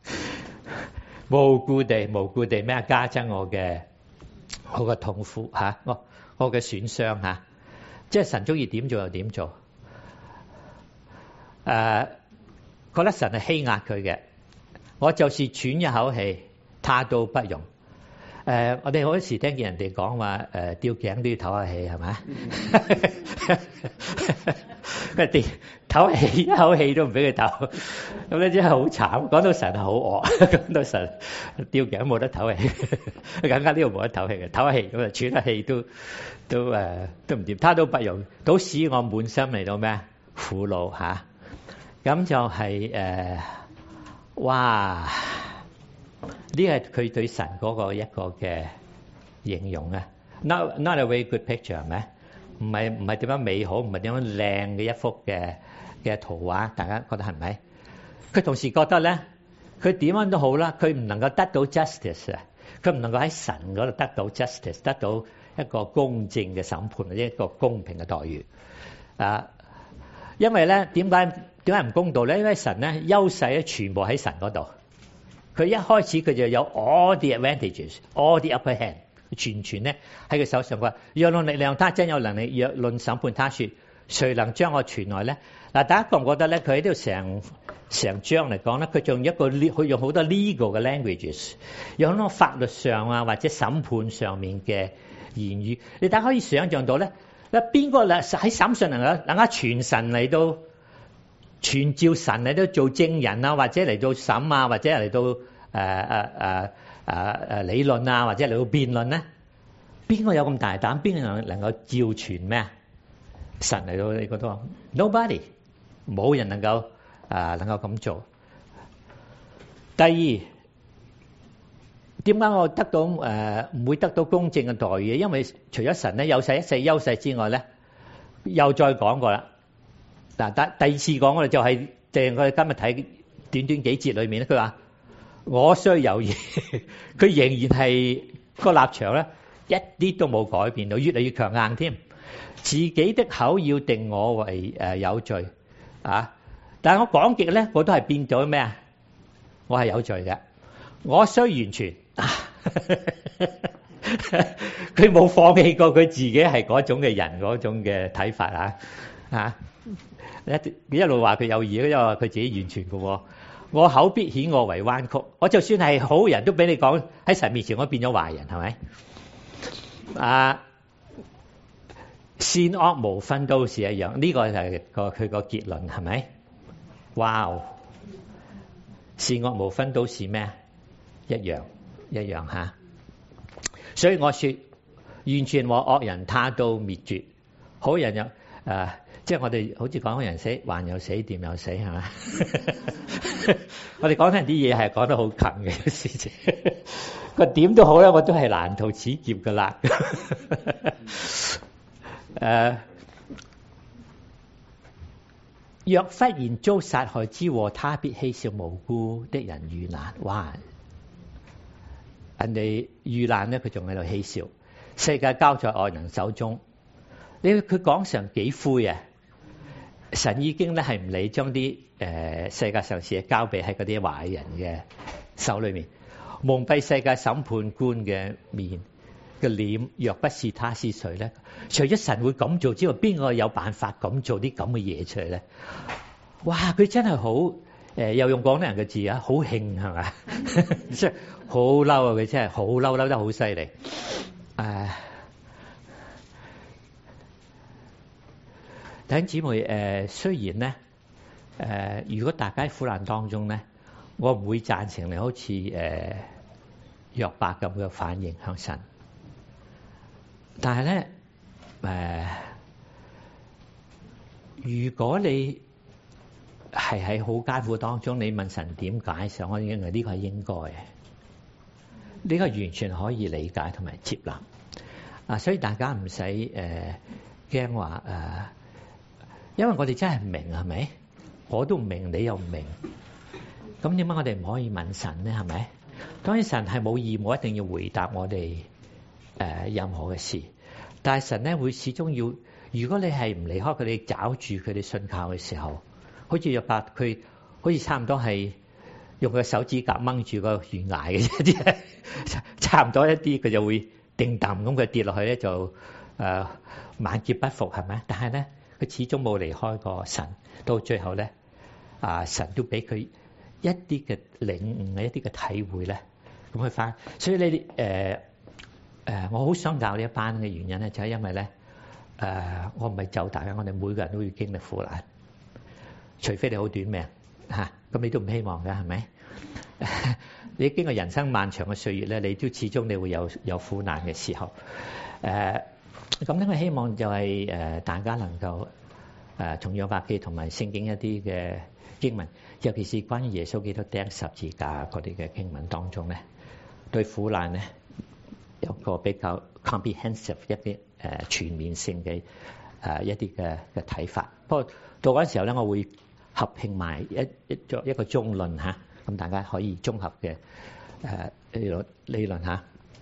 無故地、無故地咩？加增我嘅我嘅痛苦嚇、啊，我我嘅損傷嚇、啊，即係神中意點做就點做。誒、啊，覺得神係欺壓佢嘅，我就是喘一口氣，他都不容。誒、呃，我哋好多時聽見人哋講話，誒、呃、吊頸都要唞下氣，係咪？佢哋唞氣一口氣都唔俾佢唞，咁咧真係好慘。講到神係好惡，講到神吊頸冇得唞氣，更加呢度冇得唞氣嘅，唞氣咁啊，喘下氣都都誒、呃、都唔掂，他都不容，都使我滿心嚟到咩苦惱嚇。咁、啊、就係、是、誒、呃，哇！呢係佢對神嗰個一個嘅形容啊 ，not not a very good picture 係咪？唔係唔係點樣美好，唔係點樣靚嘅一幅嘅嘅圖畫，大家覺得係咪？佢同時覺得咧，佢點樣都好啦，佢唔能夠得到 justice 啊，佢唔能夠喺神嗰度得到 justice， 得到一個公正嘅審判或者一個公平嘅待遇啊。因為咧，點解點解唔公道咧？因為神咧優勢咧全部喺神嗰度。佢一開始佢就有 all the advantages，all the upper hand， 全全咧喺佢手上。佢話若論力量，他真有能力；若論審判，他說誰能將我傳來咧？嗱，大家覺唔覺得咧？佢喺度成成章嚟講咧，佢仲有一個佢用好多 legal 嘅 languages， 有好多法律上啊或者審判上面嘅言語。你大家可以想像到咧，嗱邊個咧喺審訊能夠能夠傳神嚟到傳召神嚟到做證人啊，或者嚟到審啊，或者嚟到誒誒誒誒誒理論啊，或者嚟到辯論咧，邊個有咁大膽？邊個能能夠照傳咩啊？神嚟到你嗰度 ，nobody， 冇人能夠啊、呃、能夠咁做。第二，點解我得到誒唔、呃、會得到公正嘅待遇？因為除咗神咧有世一世優勢之外咧，又再講過啦。嗱，第第二次講我哋就係就係我哋今日睇短短幾節裏面咧，佢話我雖有義，佢仍然係個立場咧，一啲都冇改變到，越嚟越強硬添。自己的口要定我為誒有罪啊！但係我講極咧，我都係變咗咩啊？我係有罪嘅。我雖完全，佢冇放棄過佢自己係嗰種嘅人嗰種嘅睇法啊！啊！一一路話佢有義，因為佢自己完全嘅喎。我口必顯我為彎曲，我就算係好人都俾你講喺神面前，我變咗壞人，係咪？啊！善惡無分都是一樣，呢、這個就係個佢個結論，係咪？哇！善惡無分都是咩？一樣一樣嚇。所以我說，完全和惡人他都滅絕，好人有誒。呃即係我哋好似講人死，還有死，掂有死，係咪？我哋講緊啲嘢係講得好近嘅事情。個點都好咧，我都係難逃此劫噶啦。誒，若忽然遭殺害之禍，他必戲笑無辜的人遇難。哇！人哋遇難咧，佢仲喺度戲笑。世界交在惡人手中，你佢講上幾灰啊！神已經咧係唔理將啲誒世界上事交俾喺嗰啲壞人嘅手裏面，蒙蔽世界審判官嘅面嘅臉，若不是他是誰咧？除咗神會咁做之外，邊個有辦法咁做啲咁嘅嘢出嚟咧？哇！佢真係好誒，又用廣東人嘅字啊，好興係嘛？即係好嬲啊！佢真係好嬲，嬲得好犀利誒。弟兄姊妹，誒、呃、雖然咧，誒、呃、如果大家喺苦難當中咧，我唔會贊成你好似誒約伯咁嘅反應向神，但係咧誒，如果你係喺好艱苦當中，你問神點解上，我認為呢個係應該嘅，呢、這個完全可以理解同埋接納啊，所以大家唔使誒驚話誒。呃因為我哋真係唔明，係咪？我都唔明，你又唔明，咁點解我哋唔可以問神呢？係咪？當然神係冇義務一定要回答我哋誒、呃、任何嘅事，但係神咧會始終要。如果你係唔離開佢哋，找住佢哋信靠嘅時候，好似約伯佢好似差唔多係用個手指甲掹住個懸崖嘅啫，差唔多一啲佢就會定啖咁，佢跌落去咧就誒萬劫不復，係咪？但係咧。佢始終冇離開過神，到最後咧，啊神都俾佢一啲嘅領悟，一啲嘅體會咧，咁去翻。所以你誒誒、呃，我好想教呢一班嘅原因咧，就係、是、因為咧，誒、呃、我唔係就大家，我哋每個人都要經歷苦難，除非你好短命嚇，咁、啊、你都唔希望嘅係咪？你經過人生漫長嘅歲月咧，你都始終你會有有苦難嘅時候，誒、呃。咁咧，我希望就係誒大家能夠誒從約伯記同埋聖經一啲嘅經文，尤其是關於耶穌基督釘十字架嗰啲嘅經文當中咧，對苦難咧有個比較 comprehensive 一啲誒全面性嘅誒一啲嘅嘅睇法。不過到嗰陣時候咧，我會合併埋一一作一個中論嚇，咁大家可以綜合嘅誒理論理論嚇。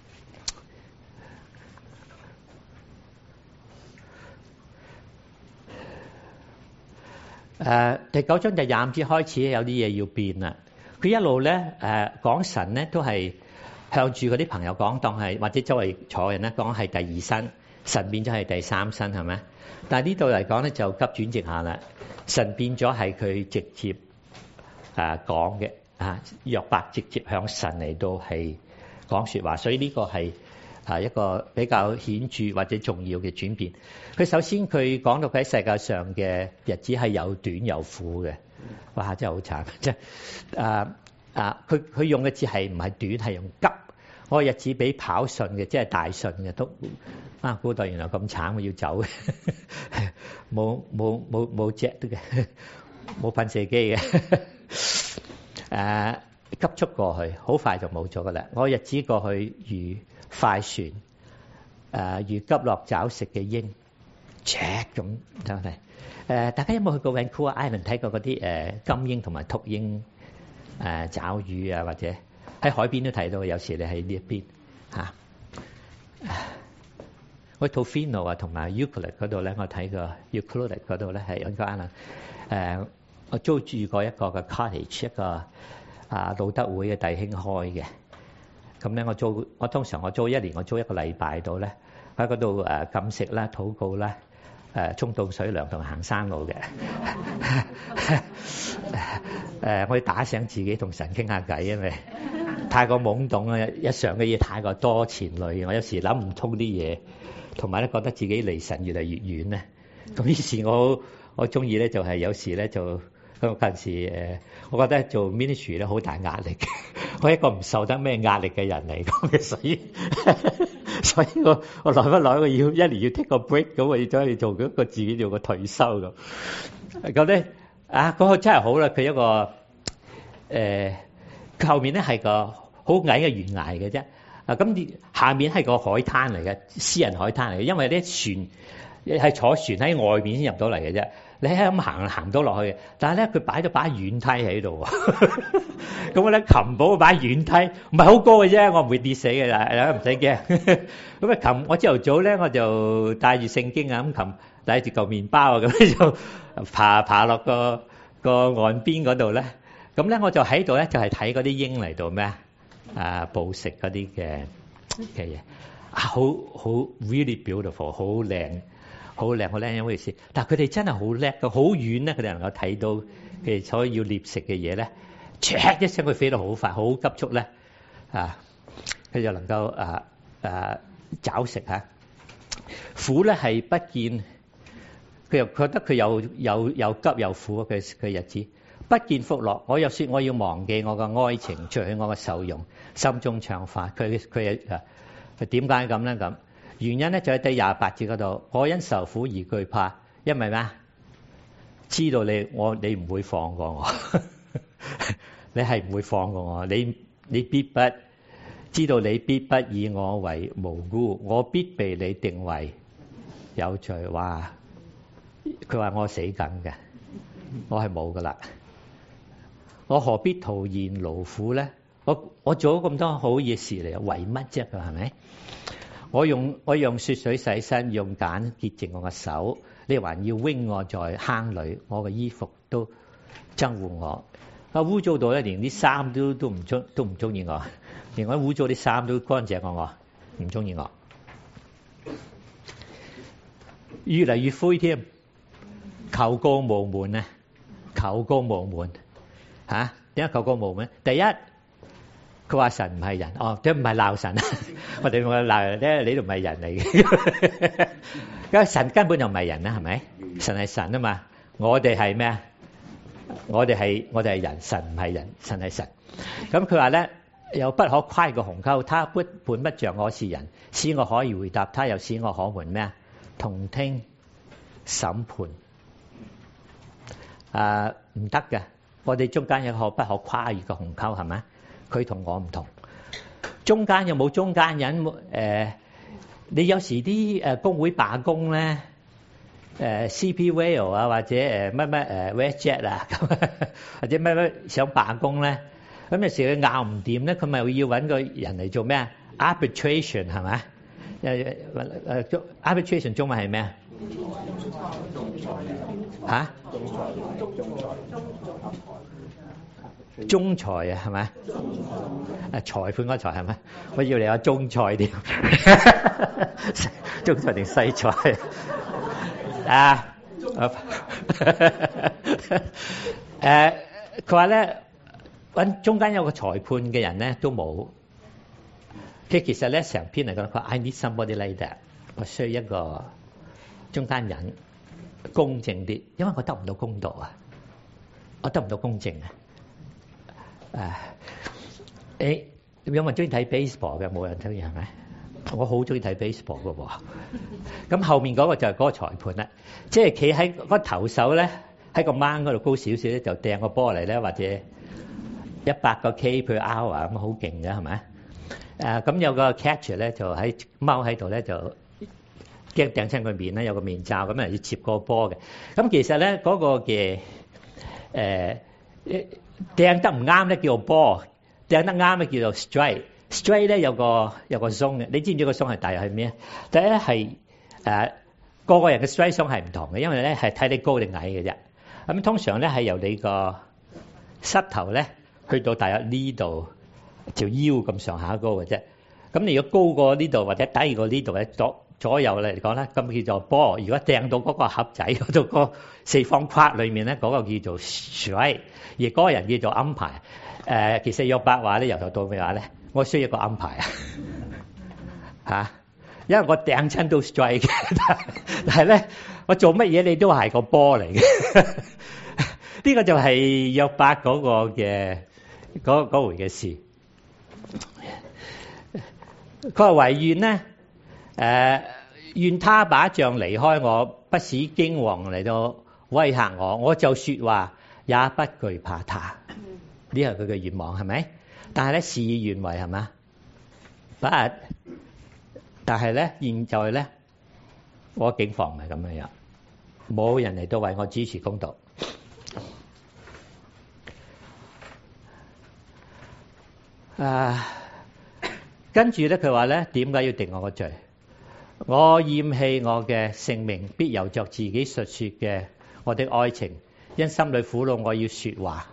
誒、uh, 第九章第廿五節開始有啲嘢要變啦。佢一路咧誒講神咧都係向住嗰啲朋友講，當係或者周圍坐人咧講係第二身，神變咗係第三身，係咪？但係呢度嚟講咧就急轉直下啦。神變咗係佢直接誒、啊、講嘅啊，約伯直接向神嚟到係講説話，所以呢個係啊一個比較顯著或者重要嘅轉變。佢首先佢講到佢喺世界上嘅日子係有短有苦嘅， 哇！真係好慘，即係啊啊！佢佢用嘅字係唔係短，係用急。我日子比跑順嘅，即係大順嘅都啊！古代原來咁慘，要走嘅，冇冇冇冇 jet 嘅，冇噴射機嘅，誒、啊、急速過去，好快就冇咗噶啦！我日子過去如快船，誒、啊、如急落爪食嘅鷹 ，check 咁睇嚟。誒，大家有冇去過 Vancouver Island 睇過嗰啲誒金鷹同埋禿鷹誒爪魚啊？或者喺海邊都睇到，有時你喺呢一邊嚇。我 Tofino 啊同埋 Euclid 嗰度咧，我睇過 Euclid 嗰度咧係 Vancouver Island。誒，我租住過一個嘅 cottage， 一個啊路德會嘅弟兄開嘅。咁咧，我租我通常我租一年，我租一個禮拜度咧，喺嗰度誒禁食啦、禱告啦。誒沖凍水涼同行山路嘅，誒我要打醒自己同神傾下偈，因為太過懵懂啦，日常嘅嘢太過多纏累，我有時諗唔通啲嘢，同埋咧覺得自己離神越嚟越遠咧。咁於是我我中意咧就係有時咧就嗰陣時誒，我覺得做 ministry 咧好大壓力，我一個唔受得咩壓力嘅人嚟嘅，所以。所以我我耐不耐我要一年要 take 個 break 咁，我要走去做一個自己做個退休咁。咁咧啊，嗰、那個真係好啦，佢一個誒、呃、後面咧係個好矮嘅懸崖嘅啫。啊咁下面係個海灘嚟嘅，私人海灘嚟嘅，因為啲船係坐船喺外面先入到嚟嘅啫。你喺咁行行到落去嘅，但係咧佢擺咗把軟梯喺度。咁我咧擒寶把軟梯唔係好高嘅啫，我唔會跌死嘅，大家唔使驚。咁啊擒我朝頭早咧我就帶住聖經啊咁擒，帶住嚿麵包啊咁就爬爬落個個岸邊嗰度咧。咁咧我就喺度咧就係睇嗰啲鷹嚟到咩啊捕食嗰啲嘅嘅嘢啊，好好 really beautiful， 好靚。好靚好靚一回事，但係佢哋真係好叻嘅，好遠咧，佢哋能夠睇到佢哋所要獵食嘅嘢咧，唰一聲佢飛得好快，好急速咧，啊，佢就能夠啊啊找食嚇。苦咧係不見，佢又覺得佢有有有急有苦嘅嘅日子，不見福樂。我又説我要忘記我嘅哀情，除去我嘅愁容，心中暢快。佢佢啊，佢點解咁咧咁？原因咧就喺第廿八節嗰度，我因受苦而懼怕，因為咩？知道你我你唔會放過我，你係唔會放過我，你你必不知道你必不以我為無辜，我必被你定為有罪。哇！佢話我死緊嘅，我係冇噶啦，我何必徒然勞苦咧？我我做咗咁多好嘢事嚟，為乜啫？佢係咪？我用我用雪水洗身，用鹼潔淨我嘅手。你還要扔我在坑裏，我嘅衣服都憎惡我。啊污糟到咧，連啲衫都都唔中都唔中意我，連我污糟啲衫都乾淨過我，唔中意我。越嚟越灰添，求告無門啊！求告無門嚇，點解求告無門？第一。佢話神唔係人，哦，即係唔係鬧神啊？我哋話鬧人咧，你都唔係人嚟嘅。因為神根本就唔係人啦，係咪？神係神啊嘛，我哋係咩啊？我哋係我哋係人，神唔係人，神係神。咁佢話咧，有不可誇嘅鴻溝，他不本不像我是人，使我可以回答他，又使我可瞞咩啊？同聽審判啊，唔得嘅。我哋中間有個不可跨越嘅鴻溝，係咪？佢同我唔同，中間有冇中間人？誒、呃，你有時啲誒工會罷工咧，誒、呃、C P Rail 啊，或者誒乜乜誒 WestJet 啊，咁或者乜乜想罷工咧，咁有時佢拗唔掂咧，佢咪要揾個人嚟做咩啊 ？Arbitration 係咪？誒誒誒 arbitration 中文係咩啊？嚇？中裁啊，係咪？啊，裁判嗰裁係咪？我要你話中裁添，中裁定西裁啊？誒，佢話咧揾中間有個裁判嘅人咧都冇。即係其實咧成篇嚟講，佢話 I need somebody like that，我需要一個中間人公正啲，因為我得唔到公道啊。 我得唔到公正啊？誒，誒有冇人中意睇 baseball 嘅？冇人中意係咪？我好中意睇 baseball 嘅喎。咁後面嗰個就係嗰個裁判啦，即係企喺嗰投手咧，喺個掹嗰度高少少咧，就掟個波嚟咧，或者一百個 K per hour 咁好勁嘅係咪？誒咁有個 catcher 咧就喺踎喺度咧就驚掟親佢面咧，有個面罩咁啊要接個波嘅。咁其實咧嗰個嘅誒掟得唔啱咧叫做波，掟得啱咧叫做 strike。strike 咧有個有個 zone 嘅，你知唔知個 zone 係大約係咩？第一咧係誒個個人嘅 strike zone 係唔同嘅，因為咧係睇你高定矮嘅啫。咁通常咧係由你個膝頭咧去到大約呢度條腰咁上下高嘅啫。咁你如果高過呢度或者低過呢度咧，左左右嚟講咧，咁叫做波。如果掟到嗰個盒仔嗰度個四方框裏面咧，嗰、嗰個叫做 strike， 而嗰個人叫做 umpire。誒，其實約伯話咧，由頭到尾話咧，我需要一個 umpire 嚇，因為我掟親都 strike 嘅，但係咧我做乜嘢你都係個波嚟嘅。呢個就係約伯嗰個嘅嗰嗰回嘅事。佢話唯願咧，誒願他把杖離開我，不使驚惶嚟到威嚇我，我就説話也不懼怕他。呢係佢嘅願望係咪？但係咧事與願違係嘛？不，但係咧現在咧，我境況唔係咁樣樣，冇人嚟到為我主持公道。啊，跟住咧佢話咧，點解要定我個罪？我厭棄我嘅性命，必由着自己述説嘅我的愛情，因心裏苦惱，我要説話。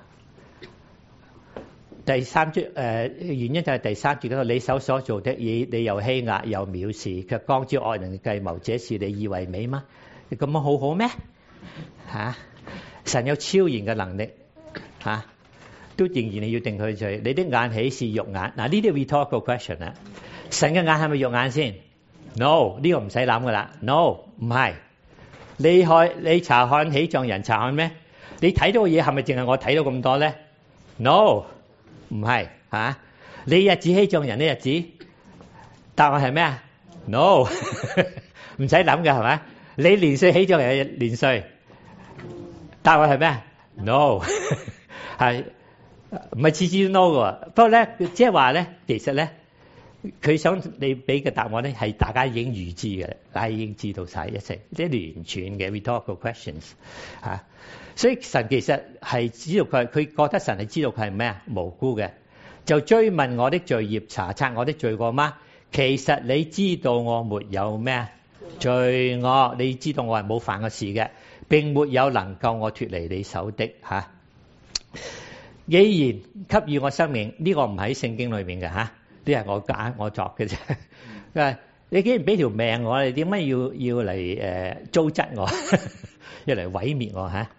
第三節誒、呃、原因就係第三節嗰度，你手所做的嘢，你又欺壓又藐視，卻光照惡人嘅計謀，這是你以為美嗎？你咁樣好好咩？嚇、啊！神有超然嘅能力嚇、啊，都仍然你要定佢罪。你的眼豈是肉眼？嗱，呢啲 rhetorical question 啦。神嘅眼係咪肉眼先 ？No， 呢個唔使諗噶啦。No， 唔係。你看你查看豈像人查看咩？你睇到嘅嘢係咪淨係我睇到咁多咧 ？No。唔係嚇，你日子欺眾人啲日子，答案係咩啊 ？No， 唔使諗嘅係咪？你年歲欺眾人嘅年歲，答案係咩啊 ？No， 係唔係次次都 no 嘅？不過咧，即係話咧，其實咧，佢想你俾嘅答案咧係大家已經預知嘅，大家已經知道晒一齊，即係連串嘅 rhetorical questions 嚇。所以神其實係知道佢，佢覺得神係知道佢係咩啊？無辜嘅，就追問我的罪孽，查察我的罪過嗎？其實你知道我沒有咩啊罪惡，你知道我係冇犯過事嘅，並沒有能夠我脫離你手的嚇、啊。既然給予我生命，呢、這個唔喺聖經裏面嘅嚇，呢、啊、係我假我作嘅啫。誒，你既然俾條命我，你點解要要嚟誒糟質我，要嚟毀滅我嚇？啊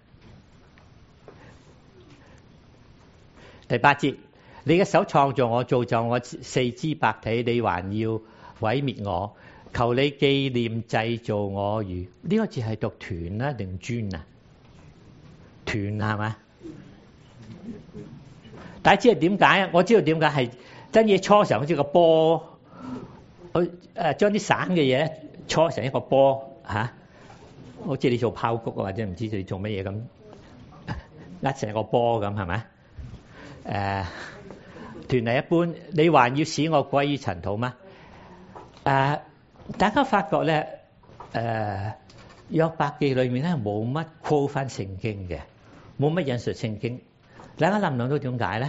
第八節，你嘅手創造我，造就我四肢百體，你還要毀滅我？求你紀念製造我如呢、這個字係讀團啊定專啊？團係嘛？大家知係點解啊？我知道點解係真嘢搓成好似個波，佢誒將啲散嘅嘢搓成一個波嚇、啊，好似你做爆谷或者唔知你做乜嘢咁，呃成個波咁係咪？誒、呃，團係一般，你還要使我歸於塵土嗎？誒、呃，大家發覺咧，誒、呃，約伯記裏面咧冇乜 quote 翻聖經嘅，冇乜引述聖經。大家諗唔諗到點解咧？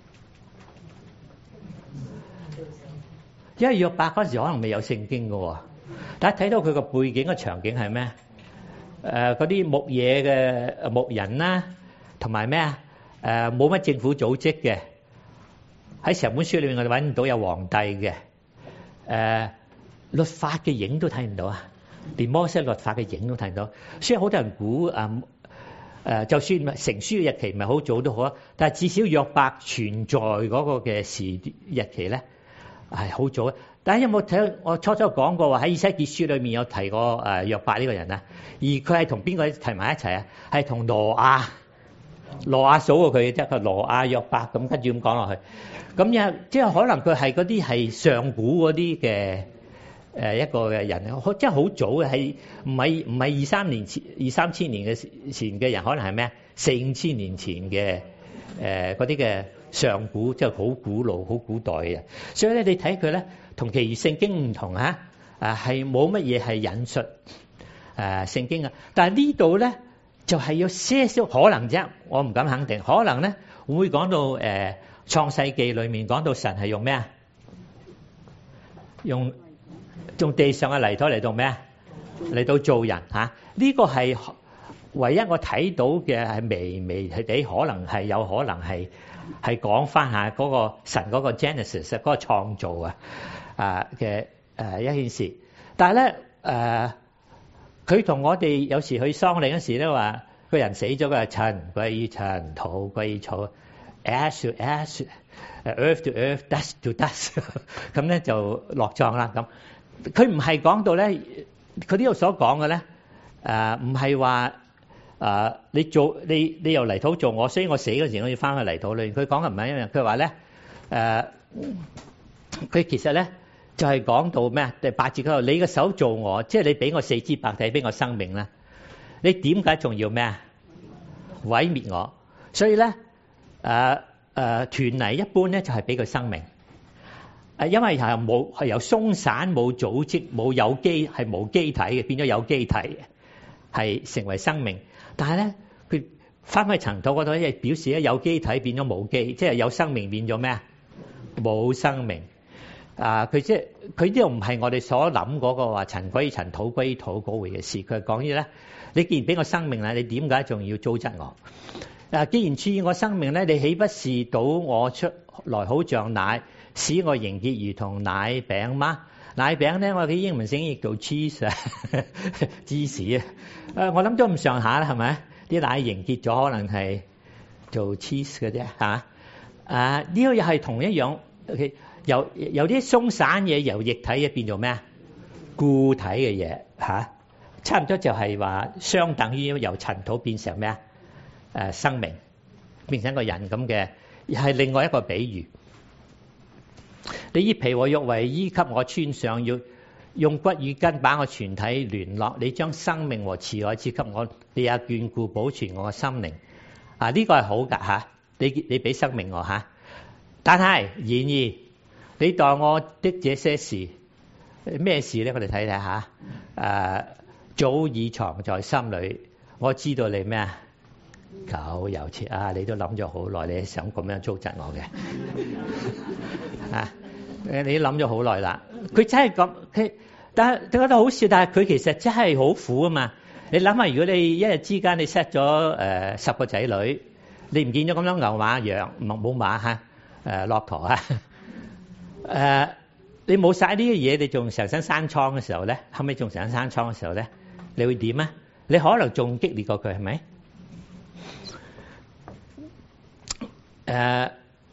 因為約伯嗰時可能未有聖經嘅，大家睇到佢個背景嘅場景係咩？誒、呃，嗰啲牧野嘅牧人啦，同埋咩啊？誒冇乜政府組織嘅，喺成本書裏面我哋揾唔到有皇帝嘅，誒、呃、律法嘅影都睇唔到啊，連摩西律法嘅影都睇唔到。所以好多人估誒誒、呃，就算成書嘅日期唔係好早都好啊，但係至少約伯存在嗰個嘅時日期咧係好早。大家有冇睇？我初初講過話喺以西結書裏面有提過誒約伯呢個人啊，而佢係同邊個提埋一齊啊？係同挪亞羅亞數過佢啫，佢羅亞約伯咁跟住咁講落去。咁又即係可能佢係嗰啲係上古嗰啲嘅誒一個嘅人，即係好早嘅，係唔係唔係二三年前二三千年嘅前嘅人，可能係咩四五千年前嘅誒嗰啲嘅上古，即係好古老、好古代嘅人。所以咧，你睇佢咧同其餘聖經唔同嚇，誒係冇乜嘢係引述誒聖經啊。但係呢度咧就係有些少可能啫，我唔敢肯定，可能咧會講到誒創世記裏面講到神係用咩啊？用用地上嘅泥土嚟到咩啊？嚟到做人嚇，呢個係唯一我睇到嘅係微微係地，可能係有可能係係講翻下嗰個神嗰個 Genesis 嗰個創造啊啊嘅誒一件事。但係咧誒，佢同我哋有時去喪禮嗰時咧話，個人死咗嘅塵歸於塵，土歸於土 ，ash to ash，earth to earth，dust to dust， 咁咧就落葬啦咁。佢唔係講到咧，佢呢度所講嘅咧，誒唔係話誒你做你你由泥土做我，所以我死嗰時我要翻去泥土裏。佢講嘅唔係一樣，佢話咧誒，佢其實咧就係講到咩啊？第八節嗰度，你嘅手做我，即係你俾我四肢百體，俾我生命啦。你點解仲要咩啊？毀滅我？所以咧誒誒團泥一般咧就係俾佢生命。誒，因為係冇係由鬆散冇組織冇有機係冇機體嘅，變咗有機體嘅，係成為生命。但係咧，佢翻去塵土嗰度咧，表示咧有機體變咗冇機，即係有生命變咗咩啊？冇生命。啊，佢即係佢呢度唔係我哋所諗嗰個話塵歸於塵土歸於土嗰回嘅事。佢係講嘢咧，你既然俾我生命啦，你點解仲要糟質我？啊，既然賜予我生命咧，你豈不是倒我出來好像奶？使我凝結如同奶餅嗎？奶餅咧，我哋英文聖經譯做 cheese 啊，芝士啊。誒，我諗都咁上下啦，係咪？啲奶凝結咗，可能係做 cheese 嘅啫嚇。啊，呢個又係同一樣，由由啲鬆散嘢由液體嘅變做咩啊？固體嘅嘢嚇，差唔多就係話相等於由塵土變成咩啊？誒，生命變成個人咁嘅，又係另外一個比喻。你以皮和肉為衣給我穿上，要用骨與筋把我全體聯絡。你將生命和慈愛賜給我，你也眷顧保存我嘅心靈。啊，呢、這個係好㗎嚇，你你俾生命我嚇。但係然而，你待我的這些事咩事咧？我哋睇睇嚇。誒、啊，早已藏在心裏，我知道你咩啊？久有設啊！你都諗咗好耐，你想咁樣糟質我嘅啊？誒，你諗咗好耐啦。佢真係咁，佢但係你覺得好笑，但係佢其實真係好苦啊嘛！你諗下，如果你一日之間你 set 咗誒十個仔女，你唔見咗咁樣牛馬羊冇冇馬嚇誒駱駝啊誒，你冇晒呢啲嘢，你仲成身生瘡嘅時候咧，後尾仲成身生瘡嘅時候咧，你會點啊？你可能仲激烈過佢係咪？誒，呢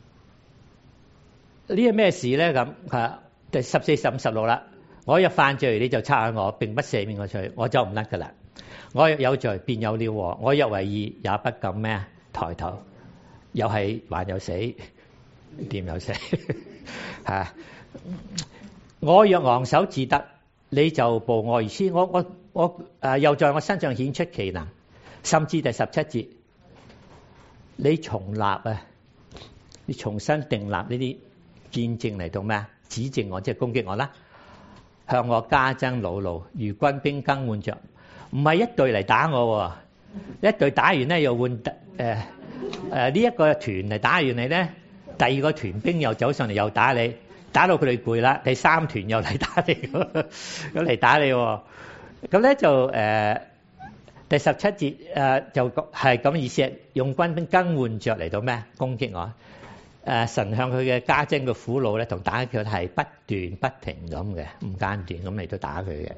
係咩事咧？咁啊，第十四、十五、十六啦。我若犯罪，你就測下我，並不赦免我罪，我就唔甩噶啦。我若有罪，便有了禍。我若為義，也不敢咩啊？抬頭，又係還有死，掂有死嚇。我若昂首自得，你就報我而施。我我我誒，又在我身上顯出奇能，甚至第十七節，你重立啊！你重新訂立呢啲見證嚟到咩啊？指證我，即係攻擊我啦，向我加增惱怒，如軍兵更換着，唔係一隊嚟打我，一隊打完咧又換誒誒呢一個團嚟打完你咧，第二個團兵又走上嚟又打你，打到佢哋攰啦，第三團又嚟打你，咁嚟打你，咁咧就誒、呃、第十七節誒、呃、就係咁意思，用軍兵更換着嚟到咩攻擊我。誒、呃、神向佢嘅加增嘅苦惱咧，同打佢係不斷不停咁嘅，唔間斷咁嚟到打佢嘅。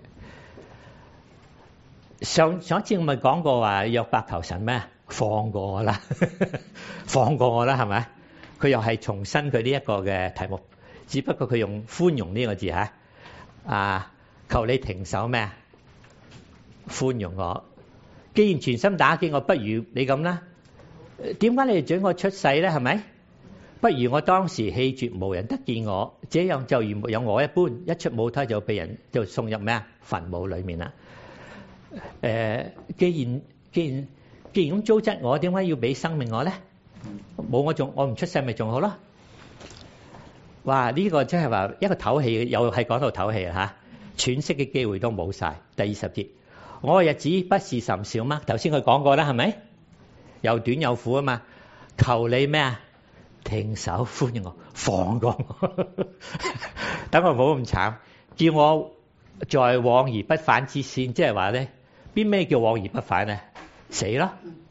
上上次我咪講過話，約伯求神咩？放過我啦，放過我啦，係咪？佢又係重申佢呢一個嘅題目，只不過佢用寬容呢個字嚇。啊，求你停手咩？寬容我。既然全心打擊我，不如你咁啦。 點解你哋准我出世咧？係咪？不如我當時氣絕，無人得見我，這樣就如沒有我一般，一出母胎就被人就送入咩啊墳墓裏面啦。誒、呃，既然既然既然咁糟質我，點解要俾生命我咧？冇我仲我唔出世咪仲好咯？哇！呢、這個真係話一個唞氣，又係講到唞氣啦嚇，喘息嘅機會都冇晒。第二十節，我嘅日子不是甚少嗎？頭先佢講過啦，係咪？又短又苦啊嘛，求你咩啊？停手寬恕我，放過我，等我唔好咁慘，叫我在往而不返之先，即係話咧，邊咩叫往而不返咧？死咯！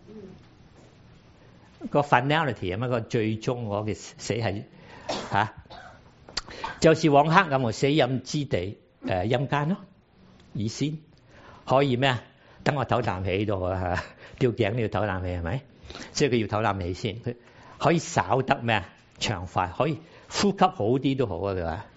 個 finality 啊嘛，個最終我嘅死係嚇、啊，就是往黑暗和死蔭之地誒陰間咯，以先可以咩啊？等我唞啖氣度啊，吊頸都要唞啖氣係咪？所以佢要唞啖氣先，佢可以稍得咩啊？長快可以呼吸好啲都好啊！佢話，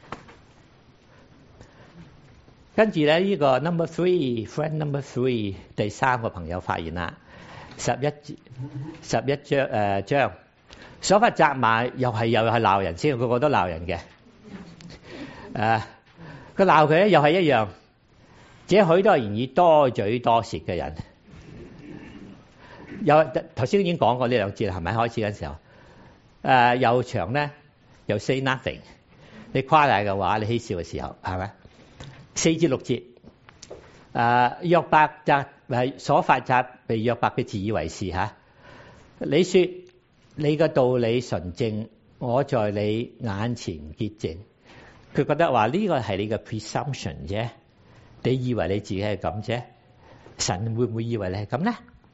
跟住咧呢個 number three，friend number three， 第三個朋友發言啦，十一十一章誒章，所發責罵又係又係鬧人先，個個都鬧人嘅。誒，佢鬧佢咧又係一樣，這許多言語多嘴多舌嘅人。有頭先已經講過呢兩節係咪？開始嗰陣時候，誒、呃、又長咧又 say nothing， 你誇大嘅話，你嬉笑嘅時候係咪？四至六節，誒約伯責係所發責被約伯嘅自以為是嚇。你說你嘅道理純正，我在你眼前潔淨。佢覺得話呢個係你嘅 presumption 啫，你以為你自己係咁啫，神會唔會以為你係咁咧？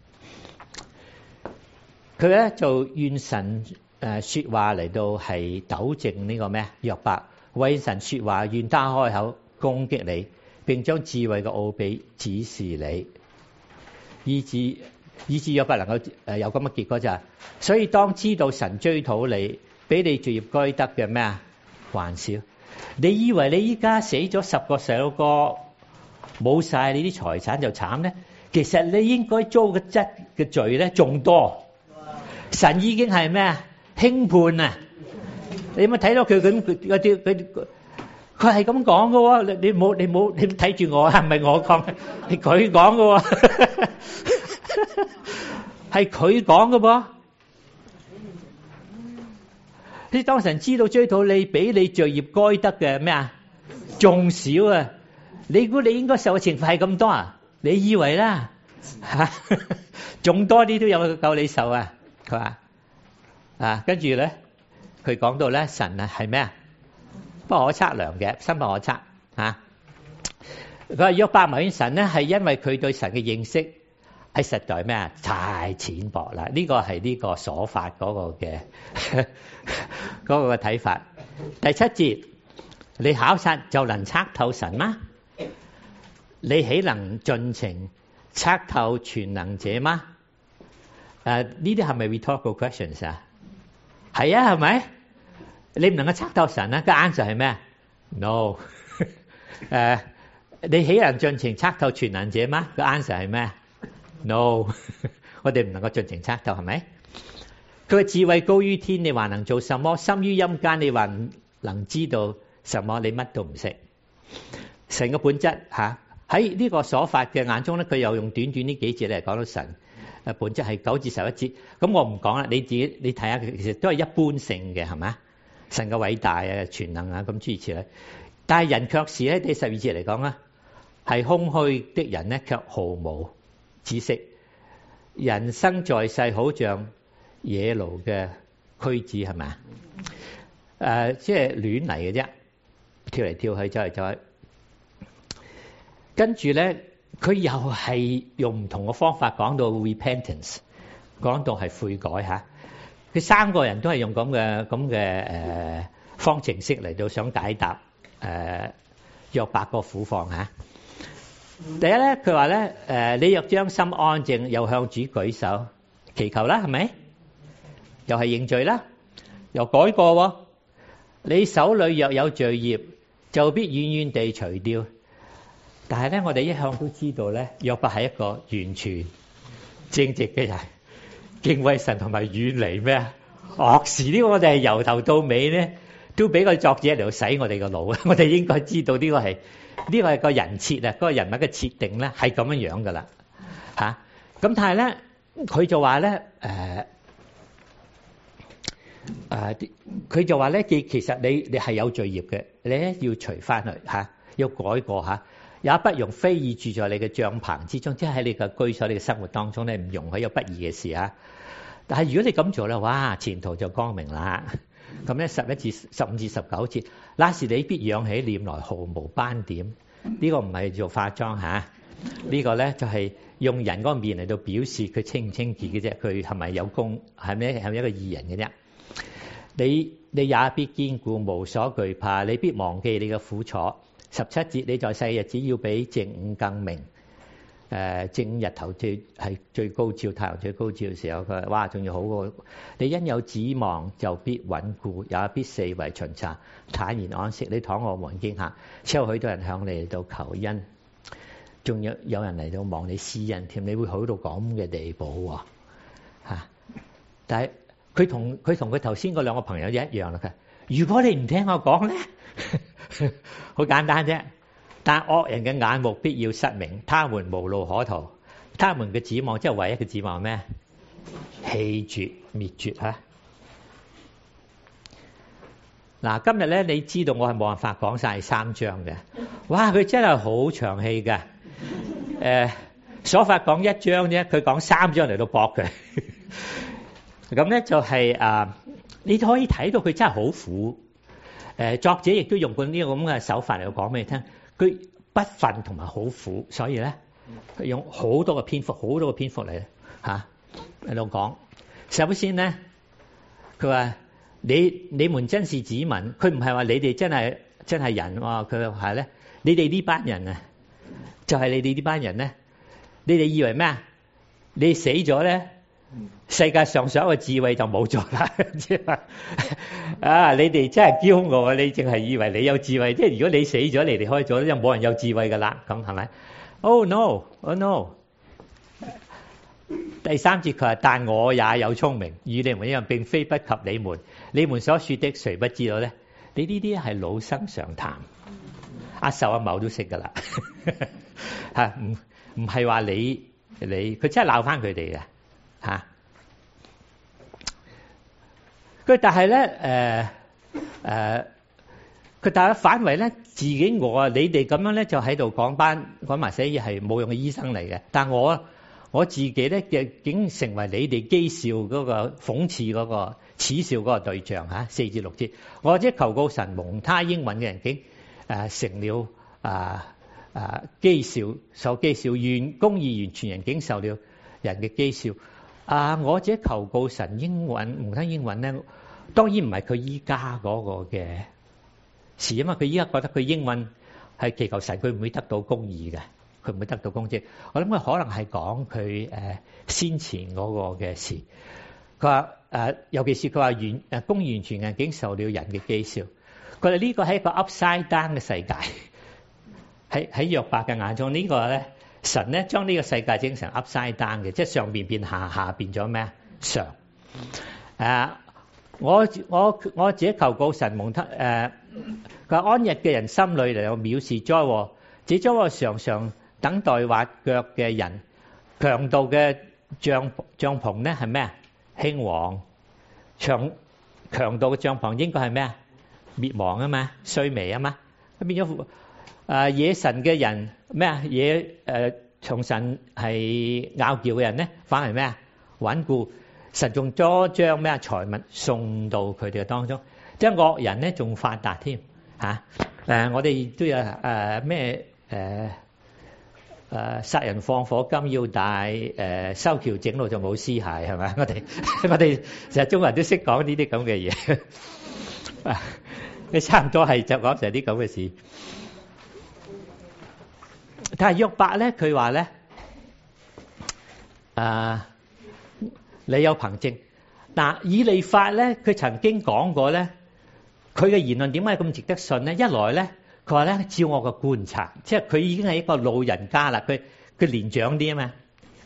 佢咧就願神誒說話嚟到係糾正呢個咩約伯，為神說話，願他開口攻擊你，並將智慧嘅奧秘指示你，以致以致約伯能夠誒有咁嘅結果就係，所以當知道神追討你，俾你罪孽該得嘅咩啊還少。你以為你依家死咗十個細佬哥，冇晒你啲財產就慘咧？其實你應該遭嘅質嘅罪咧仲多。神已經係咩啊？輕判啊！你有冇睇到佢咁嗰啲佢佢係咁講嘅喎？你你冇你冇你睇住我，係咪我講？係佢講嘅喎，係佢講嘅噃。你當神知道追討你，俾你罪孽該得嘅咩啊？仲少啊！你估你應該受嘅懲罰係咁多啊？你以為啦嚇？仲多啲都有夠你受啊！佢話啊，跟住咧，佢講到咧，神啊係咩啊？不可測量嘅，深不可測啊！佢話約伯埋怨神咧，係因為佢對神嘅認識係實在咩啊？太淺薄啦！呢個係呢個所發嗰個嘅嗰個嘅睇法。第七節，你考察就能測透神嗎？你豈能盡情測透全能者嗎？誒呢啲係咪 rhetorical questions 啊？係啊，係咪？你唔能夠測透神啊？個 answer 係咩 ？No 誒，你豈能盡情測透全能者嗎？個 answer 係咩 ？No 我哋唔能夠盡情測透，係咪？佢嘅智慧高於天，你還能做什麼？深於陰間，你還能知道什麼？你乜都唔識。神嘅本質嚇喺呢個所發嘅眼中咧，佢又用短短呢幾節嚟講到神。誒本質係九至十一節，咁我唔講啦，你自己你睇下，其實都係一般性嘅，係咪？神嘅偉大啊、全能啊，咁諸如此類。但係人卻是咧，第十二節嚟講啦，係空虛的人咧，卻毫無知識。人生在世，好像野驢嘅駒子，係咪啊？誒，即係亂嚟嘅啫，跳嚟跳去，走嚟走去，跟住咧。佢又係用唔同嘅方法講到 repentance， 講到係悔改嚇。佢三個人都係用咁嘅咁嘅誒方程式嚟到想解答誒約伯個苦況嚇。第一咧，佢話咧誒，你若將心安靜，又向主舉手祈求啦，係咪？又係認罪啦，又改過喎。你手裏若有罪孽，就必遠遠地除掉。但係咧，我哋一向都知道咧，約伯係一個完全正直嘅人， 敬畏神同埋遠離咩惡事。呢個我哋係由頭到尾咧，都俾個作者嚟到洗我哋個腦啊！我哋應該知道呢個係呢個係個人設啊，嗰個人物嘅設定咧係咁樣樣噶啦嚇。咁但係咧，佢就話咧誒誒，佢就話咧，其其實你你係有罪孽嘅，你咧要除翻去嚇，要改過嚇。也不容非義住在你嘅帳棚之中，即係喺你嘅居所、你嘅生活當中咧，唔容許有不義嘅事啊！但係如果你咁做咧，哇，前途就光明啦！咁咧十一至十五至十九節，那時你必仰起臉來毫無斑點。呢、這個唔係做化妝嚇，啊這個、呢個咧就係、是、用人嗰個面嚟到表示佢清唔清潔嘅啫，佢係咪有功，係咪係咪一個義人嘅啫？你你也必堅固，無所懼怕，你必忘記你嘅苦楚。十七節，你在世日子要比正午更明。誒、呃，正日頭最係最高照，太陽最高照嘅時候，佢話：哇，仲要好過你，因有指望就必穩固，也必四圍巡查，坦然安息。你倘我們驚嚇，之後許多人向你嚟到求恩，仲有有人嚟到望你施恩添，你會好到咁嘅地步喎、啊、但係佢同佢同佢頭先嗰兩個朋友一樣啦。佢如果你唔聽我講咧。好簡單啫，但惡人嘅眼目必要失明，他們無路可逃，他們嘅指望即係唯一嘅指望咩？棄絕滅絕嚇。嗱，今日咧你知道我係冇辦法講晒三章嘅，哇！佢真係好長氣嘅，誒、呃，所法講一章啫，佢講三章嚟到駁佢，咁咧就係、是、啊、呃，你可以睇到佢真係好苦。誒作者亦都用過呢個咁嘅手法嚟講俾你聽，佢不忿同埋好苦，所以咧佢用好多個篇幅，好多個篇幅嚟嚇喺度講。首先咧，佢話你你們真是子民，佢唔係話你哋真係真係人喎，佢話咧你哋呢班人啊，就係、是、你哋呢班人咧，你哋以為咩啊？你死咗咧？世界上所有嘅智慧就冇咗啦，即係啊！你哋真係驕傲啊！你淨係以為你有智慧，即係如果你死咗，你離開咗，就冇人有智慧噶啦，咁係咪 ？Oh no！Oh no！第三節佢話：但我也有聰明，與你們一樣，並非不及你們。你們所說的，誰不知道咧？你呢啲係老生常談，阿壽阿茂都識噶啦，嚇唔唔係話你你佢真係鬧翻佢哋嘅。嚇！佢、啊、但係咧，誒、呃、誒，佢、呃、但係反為咧，自己我啊，你哋咁樣咧，就喺度講班講埋寫嘢係冇用嘅醫生嚟嘅。但我我自己咧，嘅竟成為你哋譏笑嗰個諷刺嗰個恥笑嗰個對象嚇。四至六節，我即求告神，蒙他應允嘅人竟誒、呃、成了啊啊譏笑，受譏笑，願公義完全人竟受了人嘅譏笑。啊！我只求告神應允，蒙他應允咧，當然唔係佢依家嗰個嘅事啊嘛。佢依家覺得佢應允係祈求神，佢唔會得到公義嘅，佢唔會得到公義。我諗佢可能係講佢誒先前嗰個嘅事。佢話誒，尤其是佢話完誒公義完全人竟受了人嘅譏笑。佢話呢個係一個 upside down 嘅世界，喺喺約伯嘅眼中、這個、呢個咧。神咧將呢個世界整成 upside down 嘅，即係上邊變下，下變咗咩？上。誒、啊，我我我自己求告神蒙他誒，佢、啊、安逸嘅人心裏嚟有藐視災禍，這災禍常常等待滑腳嘅人，強盜嘅帳帳篷咧係咩啊？興旺，強強盜嘅帳篷應該係咩啊？滅亡啊嘛，衰微啊嘛，佢變咗。啊！野神嘅人咩啊？野誒從神係拗撬嘅人咧，反而咩啊？穩固。神仲多將咩啊財物送到佢哋嘅當中，即係惡人咧仲發達添嚇。誒我哋都有誒咩誒誒殺人放火金腰帶，誒修橋整路就冇屍骸係咪？我哋我哋成日中國人都識講呢啲咁嘅嘢，你差唔多係就講成啲咁嘅事。但係約伯咧，佢話咧，啊，你有憑證。嗱，以利法咧，佢曾經講過咧，佢嘅言論點解咁值得信咧？一來咧，佢話咧，照我嘅觀察，即係佢已經係一個老人家啦，佢佢年長啲啊嘛，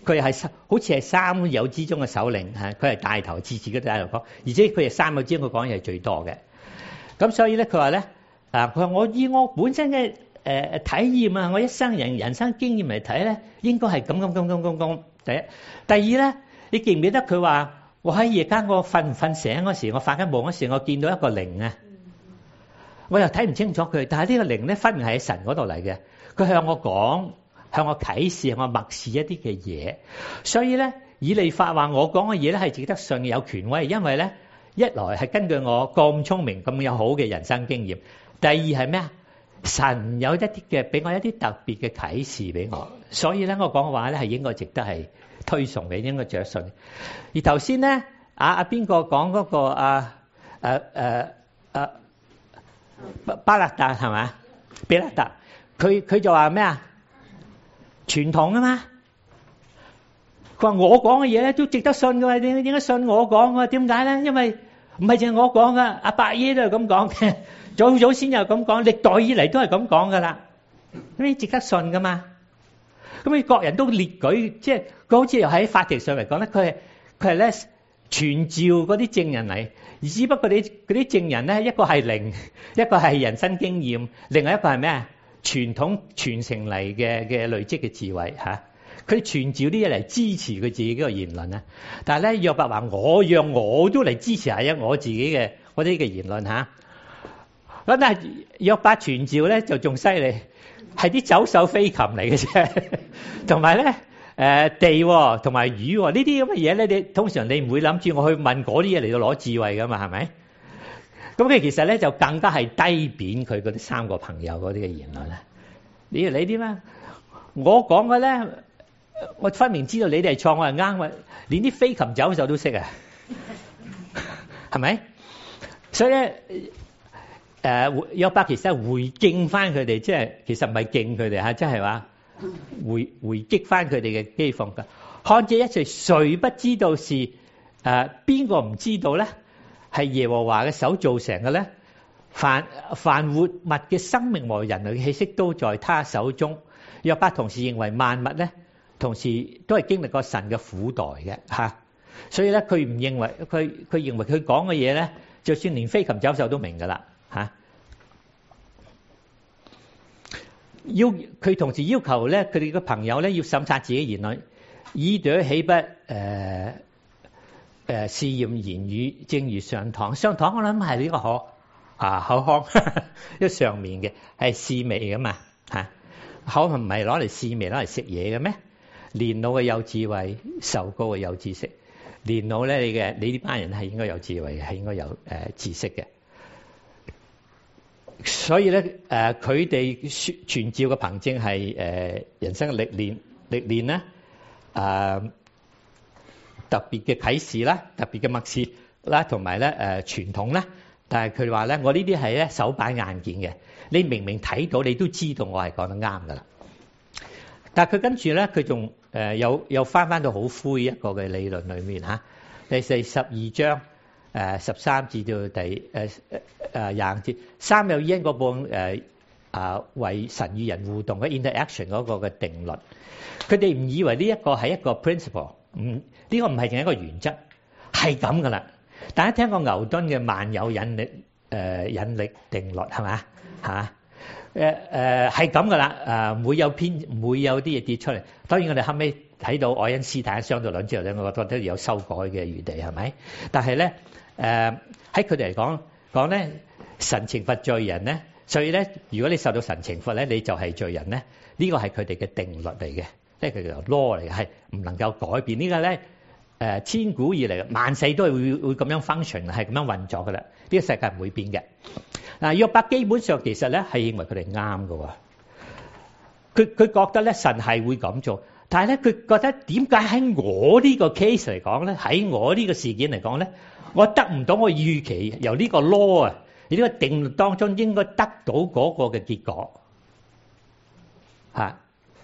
佢係好似係三友之中嘅首領嚇，佢係帶頭，次次都帶頭講，而且佢係三友之中佢講嘢係最多嘅。咁所以咧，佢話咧啊，佢話我以我本身嘅誒、呃、體驗啊，我一生人人生經驗嚟睇咧，應該係咁咁咁咁咁咁。第一，第二咧，你記唔記得佢話我喺夜間我瞓唔瞓醒嗰時，我發緊夢嗰時，我見到一個靈啊，我又睇唔清楚佢，但係呢個靈咧，分明係喺神嗰度嚟嘅，佢向我講。向我啟示，向我默示一啲嘅嘢，所以咧，以利法話我講嘅嘢咧係值得信，有權威，因為咧一來係根據我咁聰明咁有好嘅人生經驗，第二係咩啊？神有一啲嘅俾我一啲特別嘅啟示俾我，所以咧我講嘅話咧係應該值得係推崇嘅，應該值得信。而頭先咧，阿阿邊個講嗰個啊誒誒誒巴勒達係嘛？比勒達，佢佢就話咩啊？傳統啊嘛，佢話我講嘅嘢咧都值得信嘅，點點解信我講嘅？點解咧？因為唔係淨係我講噶，阿伯爺都係咁講嘅，早早先又咁講，歷代以嚟都係咁講噶啦，咁你值得信噶嘛？咁你各人都列舉，即係佢好似又喺法庭上嚟講咧，佢係佢係咧傳召嗰啲證人嚟，而只不過你嗰啲證人咧，一個係靈，一個係人生經驗，另外一個係咩啊？傳統傳承嚟嘅嘅累積嘅智慧嚇，佢傳召啲嘢嚟支持佢自己嘅言論啊！但係咧，約伯話我讓我都嚟支持下一我自己嘅嗰啲嘅言論嚇。咁但係約伯傳召咧就仲犀利，係啲走獸飛禽嚟嘅啫，同埋咧誒地同埋魚呢啲咁嘅嘢咧，你通常你唔會諗住我去問嗰啲嘢嚟到攞智慧噶嘛，係咪？咁佢其實咧就更加係低貶佢嗰啲三個朋友嗰啲嘅言論啦。你你啲咩？我講嘅咧，我分明知道你哋係錯，我係啱嘅，連啲飛禽走獸都識啊，係咪？所以咧，誒約伯其實係回敬翻佢哋，即係其實唔係敬佢哋嚇，即係話回回擊翻佢哋嘅譏諷㗎。看這一切，誰不知道是誒邊個唔知道咧？係耶和華嘅手造成嘅咧，凡凡活物嘅生命和人類嘅氣息都在他手中。約伯同時認為萬物咧，同時都係經歷過神嘅苦代嘅嚇，所以咧佢唔認為佢佢認為佢講嘅嘢咧，就算連飛禽走獸都明噶啦嚇。要佢同時要求咧，佢哋嘅朋友咧要審察自己言論，耳朵豈不誒？呃誒試驗言語，正如上堂。上堂我諗係呢個口啊口腔，一上面嘅係試味噶嘛嚇，口唔係攞嚟試味，攞嚟食嘢嘅咩？年老嘅有智慧，壽高嘅有知識。年老咧，你嘅你呢班人係應該有智慧嘅，係應該有誒、呃、知識嘅。所以咧誒，佢哋傳召嘅憑證係誒人生嘅歷練歷練咧誒。特別嘅啟示啦，特別嘅默示啦，同埋咧誒傳統啦。但係佢話咧，我呢啲係咧手板眼見嘅，你明明睇到，你都知道我係講得啱噶啦。但係佢跟住咧，佢仲誒有有翻翻到好灰一個嘅理論裏面嚇。第四十二章誒十三至到第誒誒誒廿節，三有因嗰本誒啊為神與人互動嘅 interaction 嗰個嘅定律，佢哋唔以為呢一個係一個 principle。唔，呢個唔係淨係一個原則，係咁噶啦。大家聽過牛頓嘅萬有引力誒、呃、引力定律係嘛嚇？誒誒係咁噶啦。誒唔會有偏，唔會有啲嘢跌出嚟。當然我哋後尾睇到愛因斯坦相對論之後咧，我覺得有修改嘅餘地係咪？但係咧誒喺佢哋嚟講講咧，神懲罰罪人咧，所以咧如果你受到神懲罰咧，你就係罪人咧。呢個係佢哋嘅定律嚟嘅。即係佢叫 law 嚟嘅，係唔能夠改變。呢個咧誒千古以嚟，萬世都係會會咁樣 function，係咁樣運作嘅啦。呢個世界唔會變嘅。嗱，約伯基本上其實咧係認為佢哋啱嘅喎。佢佢覺得咧神係會咁做，但係咧佢覺得點解喺我呢個 case 嚟講咧，喺我呢個事件嚟講咧，我得唔到我預期由呢個 law 啊，呢個定律當中應該得到嗰個嘅結果嚇。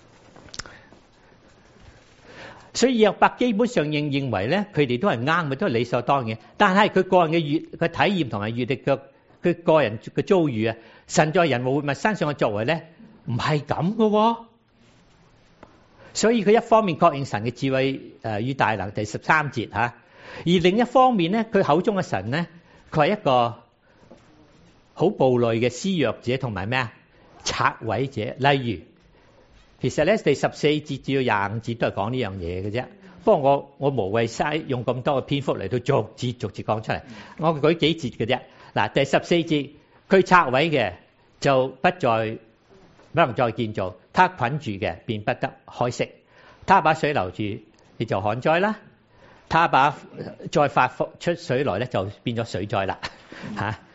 所以約伯基本上認認為咧，佢哋都係啱嘅，都係理所當然。但係佢個人嘅閱嘅體驗同埋閱歷嘅佢個人嘅遭遇啊，神在人和活物身上嘅作為咧，唔係咁嘅喎。 所以佢一方面確認神嘅智慧誒與大能，第十三節嚇；而另一方面咧，佢口中嘅神咧，佢係一個好暴戾嘅施虐者同埋咩啊拆毀者。例如，其實咧第十四節至到廿五節都係講呢樣嘢嘅啫。不過我我無謂嘥用咁多嘅篇幅嚟到逐節逐節講出嚟，我舉幾節嘅啫。嗱，第十四節，佢拆毀嘅就不再不能再建造，他捆住嘅便不得開釋，他把水留住，你就旱災啦；他把再發出水來咧，就變咗水災啦嚇。啊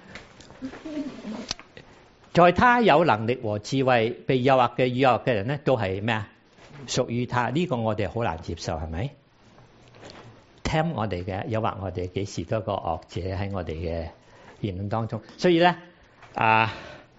在他有能力和智慧，被誘惑嘅誘惑嘅人咧，都係咩啊？屬於他。呢個我哋好難接受，係咪？聽我哋嘅誘惑我哋，幾時都有個惡者喺我哋嘅言論當中。所以咧，啊，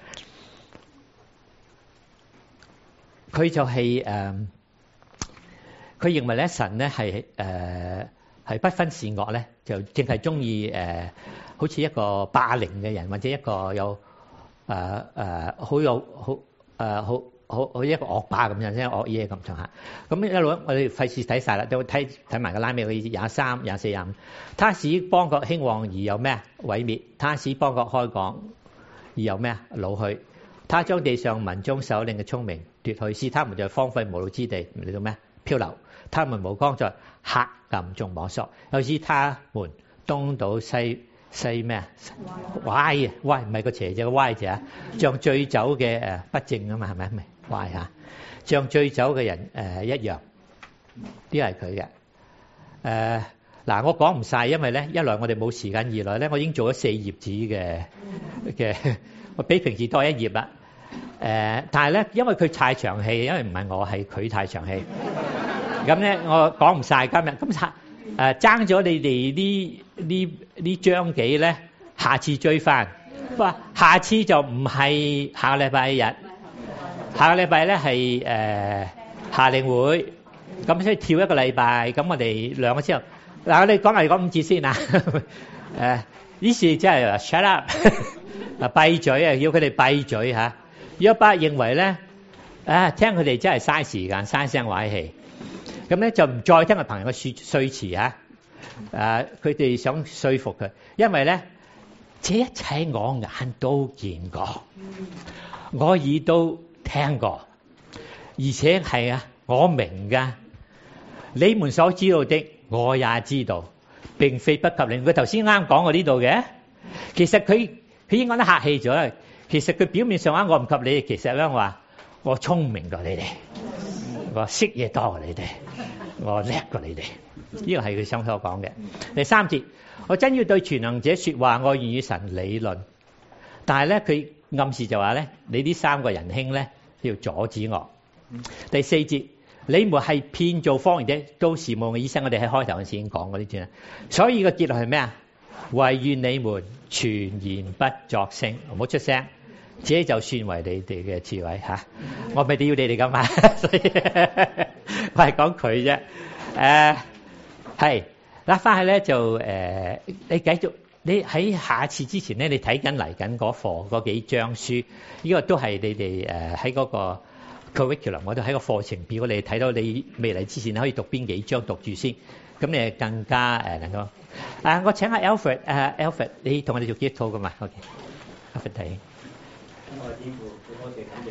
佢就係誒，佢認為咧神咧係誒係不分善惡咧，就淨係中意誒，好似一個霸凌嘅人，或者一個有。誒誒好有好誒好好好一個惡霸咁樣，即係惡嘢咁上下。咁一路我哋費事睇曬啦，都睇睇埋個拉尾嘅意思，廿三、廿四、廿五。他使邦國興旺而有咩啊？毀滅。他使邦國開廣而有咩啊？老去。他將地上民中首領嘅聰明奪去，使他們在荒廢無路之地嚟到咩？漂流。他們無光在黑暗中摸索，又使他們東倒西。西咩啊？歪啊！歪唔係個邪字個歪字啊！像醉酒嘅誒不正啊嘛，係咪咪歪嚇？像醉酒嘅人誒一樣，呢個係佢嘅誒嗱。我講唔晒，因為咧一來我哋冇時間，二來咧我已經做咗四頁紙嘅嘅，我比平時多一頁啦。誒，但係咧因為佢太長氣，因為唔係我係佢太長氣，咁咧我講唔晒今日咁差。誒爭咗你哋呢呢呢章幾咧？下次追翻，哇！下次就唔係下個禮拜日，下個禮拜咧係誒夏令會，咁所以跳一個禮拜，咁我哋兩個之後，嗱我哋講嚟講五節先啊。誒，於是即係 shut up，啊閉嘴啊，要佢哋閉嘴嚇。約伯認為咧，啊聽佢哋真係嘥時間，嘥聲壞氣。咁咧就唔再聽個朋友嘅説説詞啊！誒，佢哋想說服佢，因為咧，這一切我眼都見過，我耳都聽過，而且係啊，我明㗎。你們所知道的，我也知道，並非不及你。佢頭先啱講過呢度嘅，其實佢佢已經講得客氣咗。其實佢表面上話我唔及你，其實咧我話我聰明過你哋。我識嘢多過你哋，我叻過你哋，呢個係佢想所講嘅。第三節，我真要對全能者說話，我願與神理論。但係咧，佢暗示就話咧，你呢三個仁兄咧要阻止我。第四節，你們係騙造謊言者，都是無嘅醫生。我哋喺開頭嗰時已經講過呢段啦。所以個結論係咩啊？惟願你們全言不作聲，唔好出聲。這就算為你哋嘅智慧嚇，我咪要你哋咁嘛，所以我係講佢啫。誒係，嗱翻去咧就誒，你繼續，你喺下次之前咧，你睇緊嚟緊嗰課嗰幾章書，呢個都係你哋誒喺嗰個 curriculum，我都喺個課程表，你睇到你未嚟之前可以讀邊幾章讀住先，咁你更加誒能夠。誒，我請下 Alfred，誒 Alfred，你同我哋做幾套噶嘛 ？OK，Alfred 睇。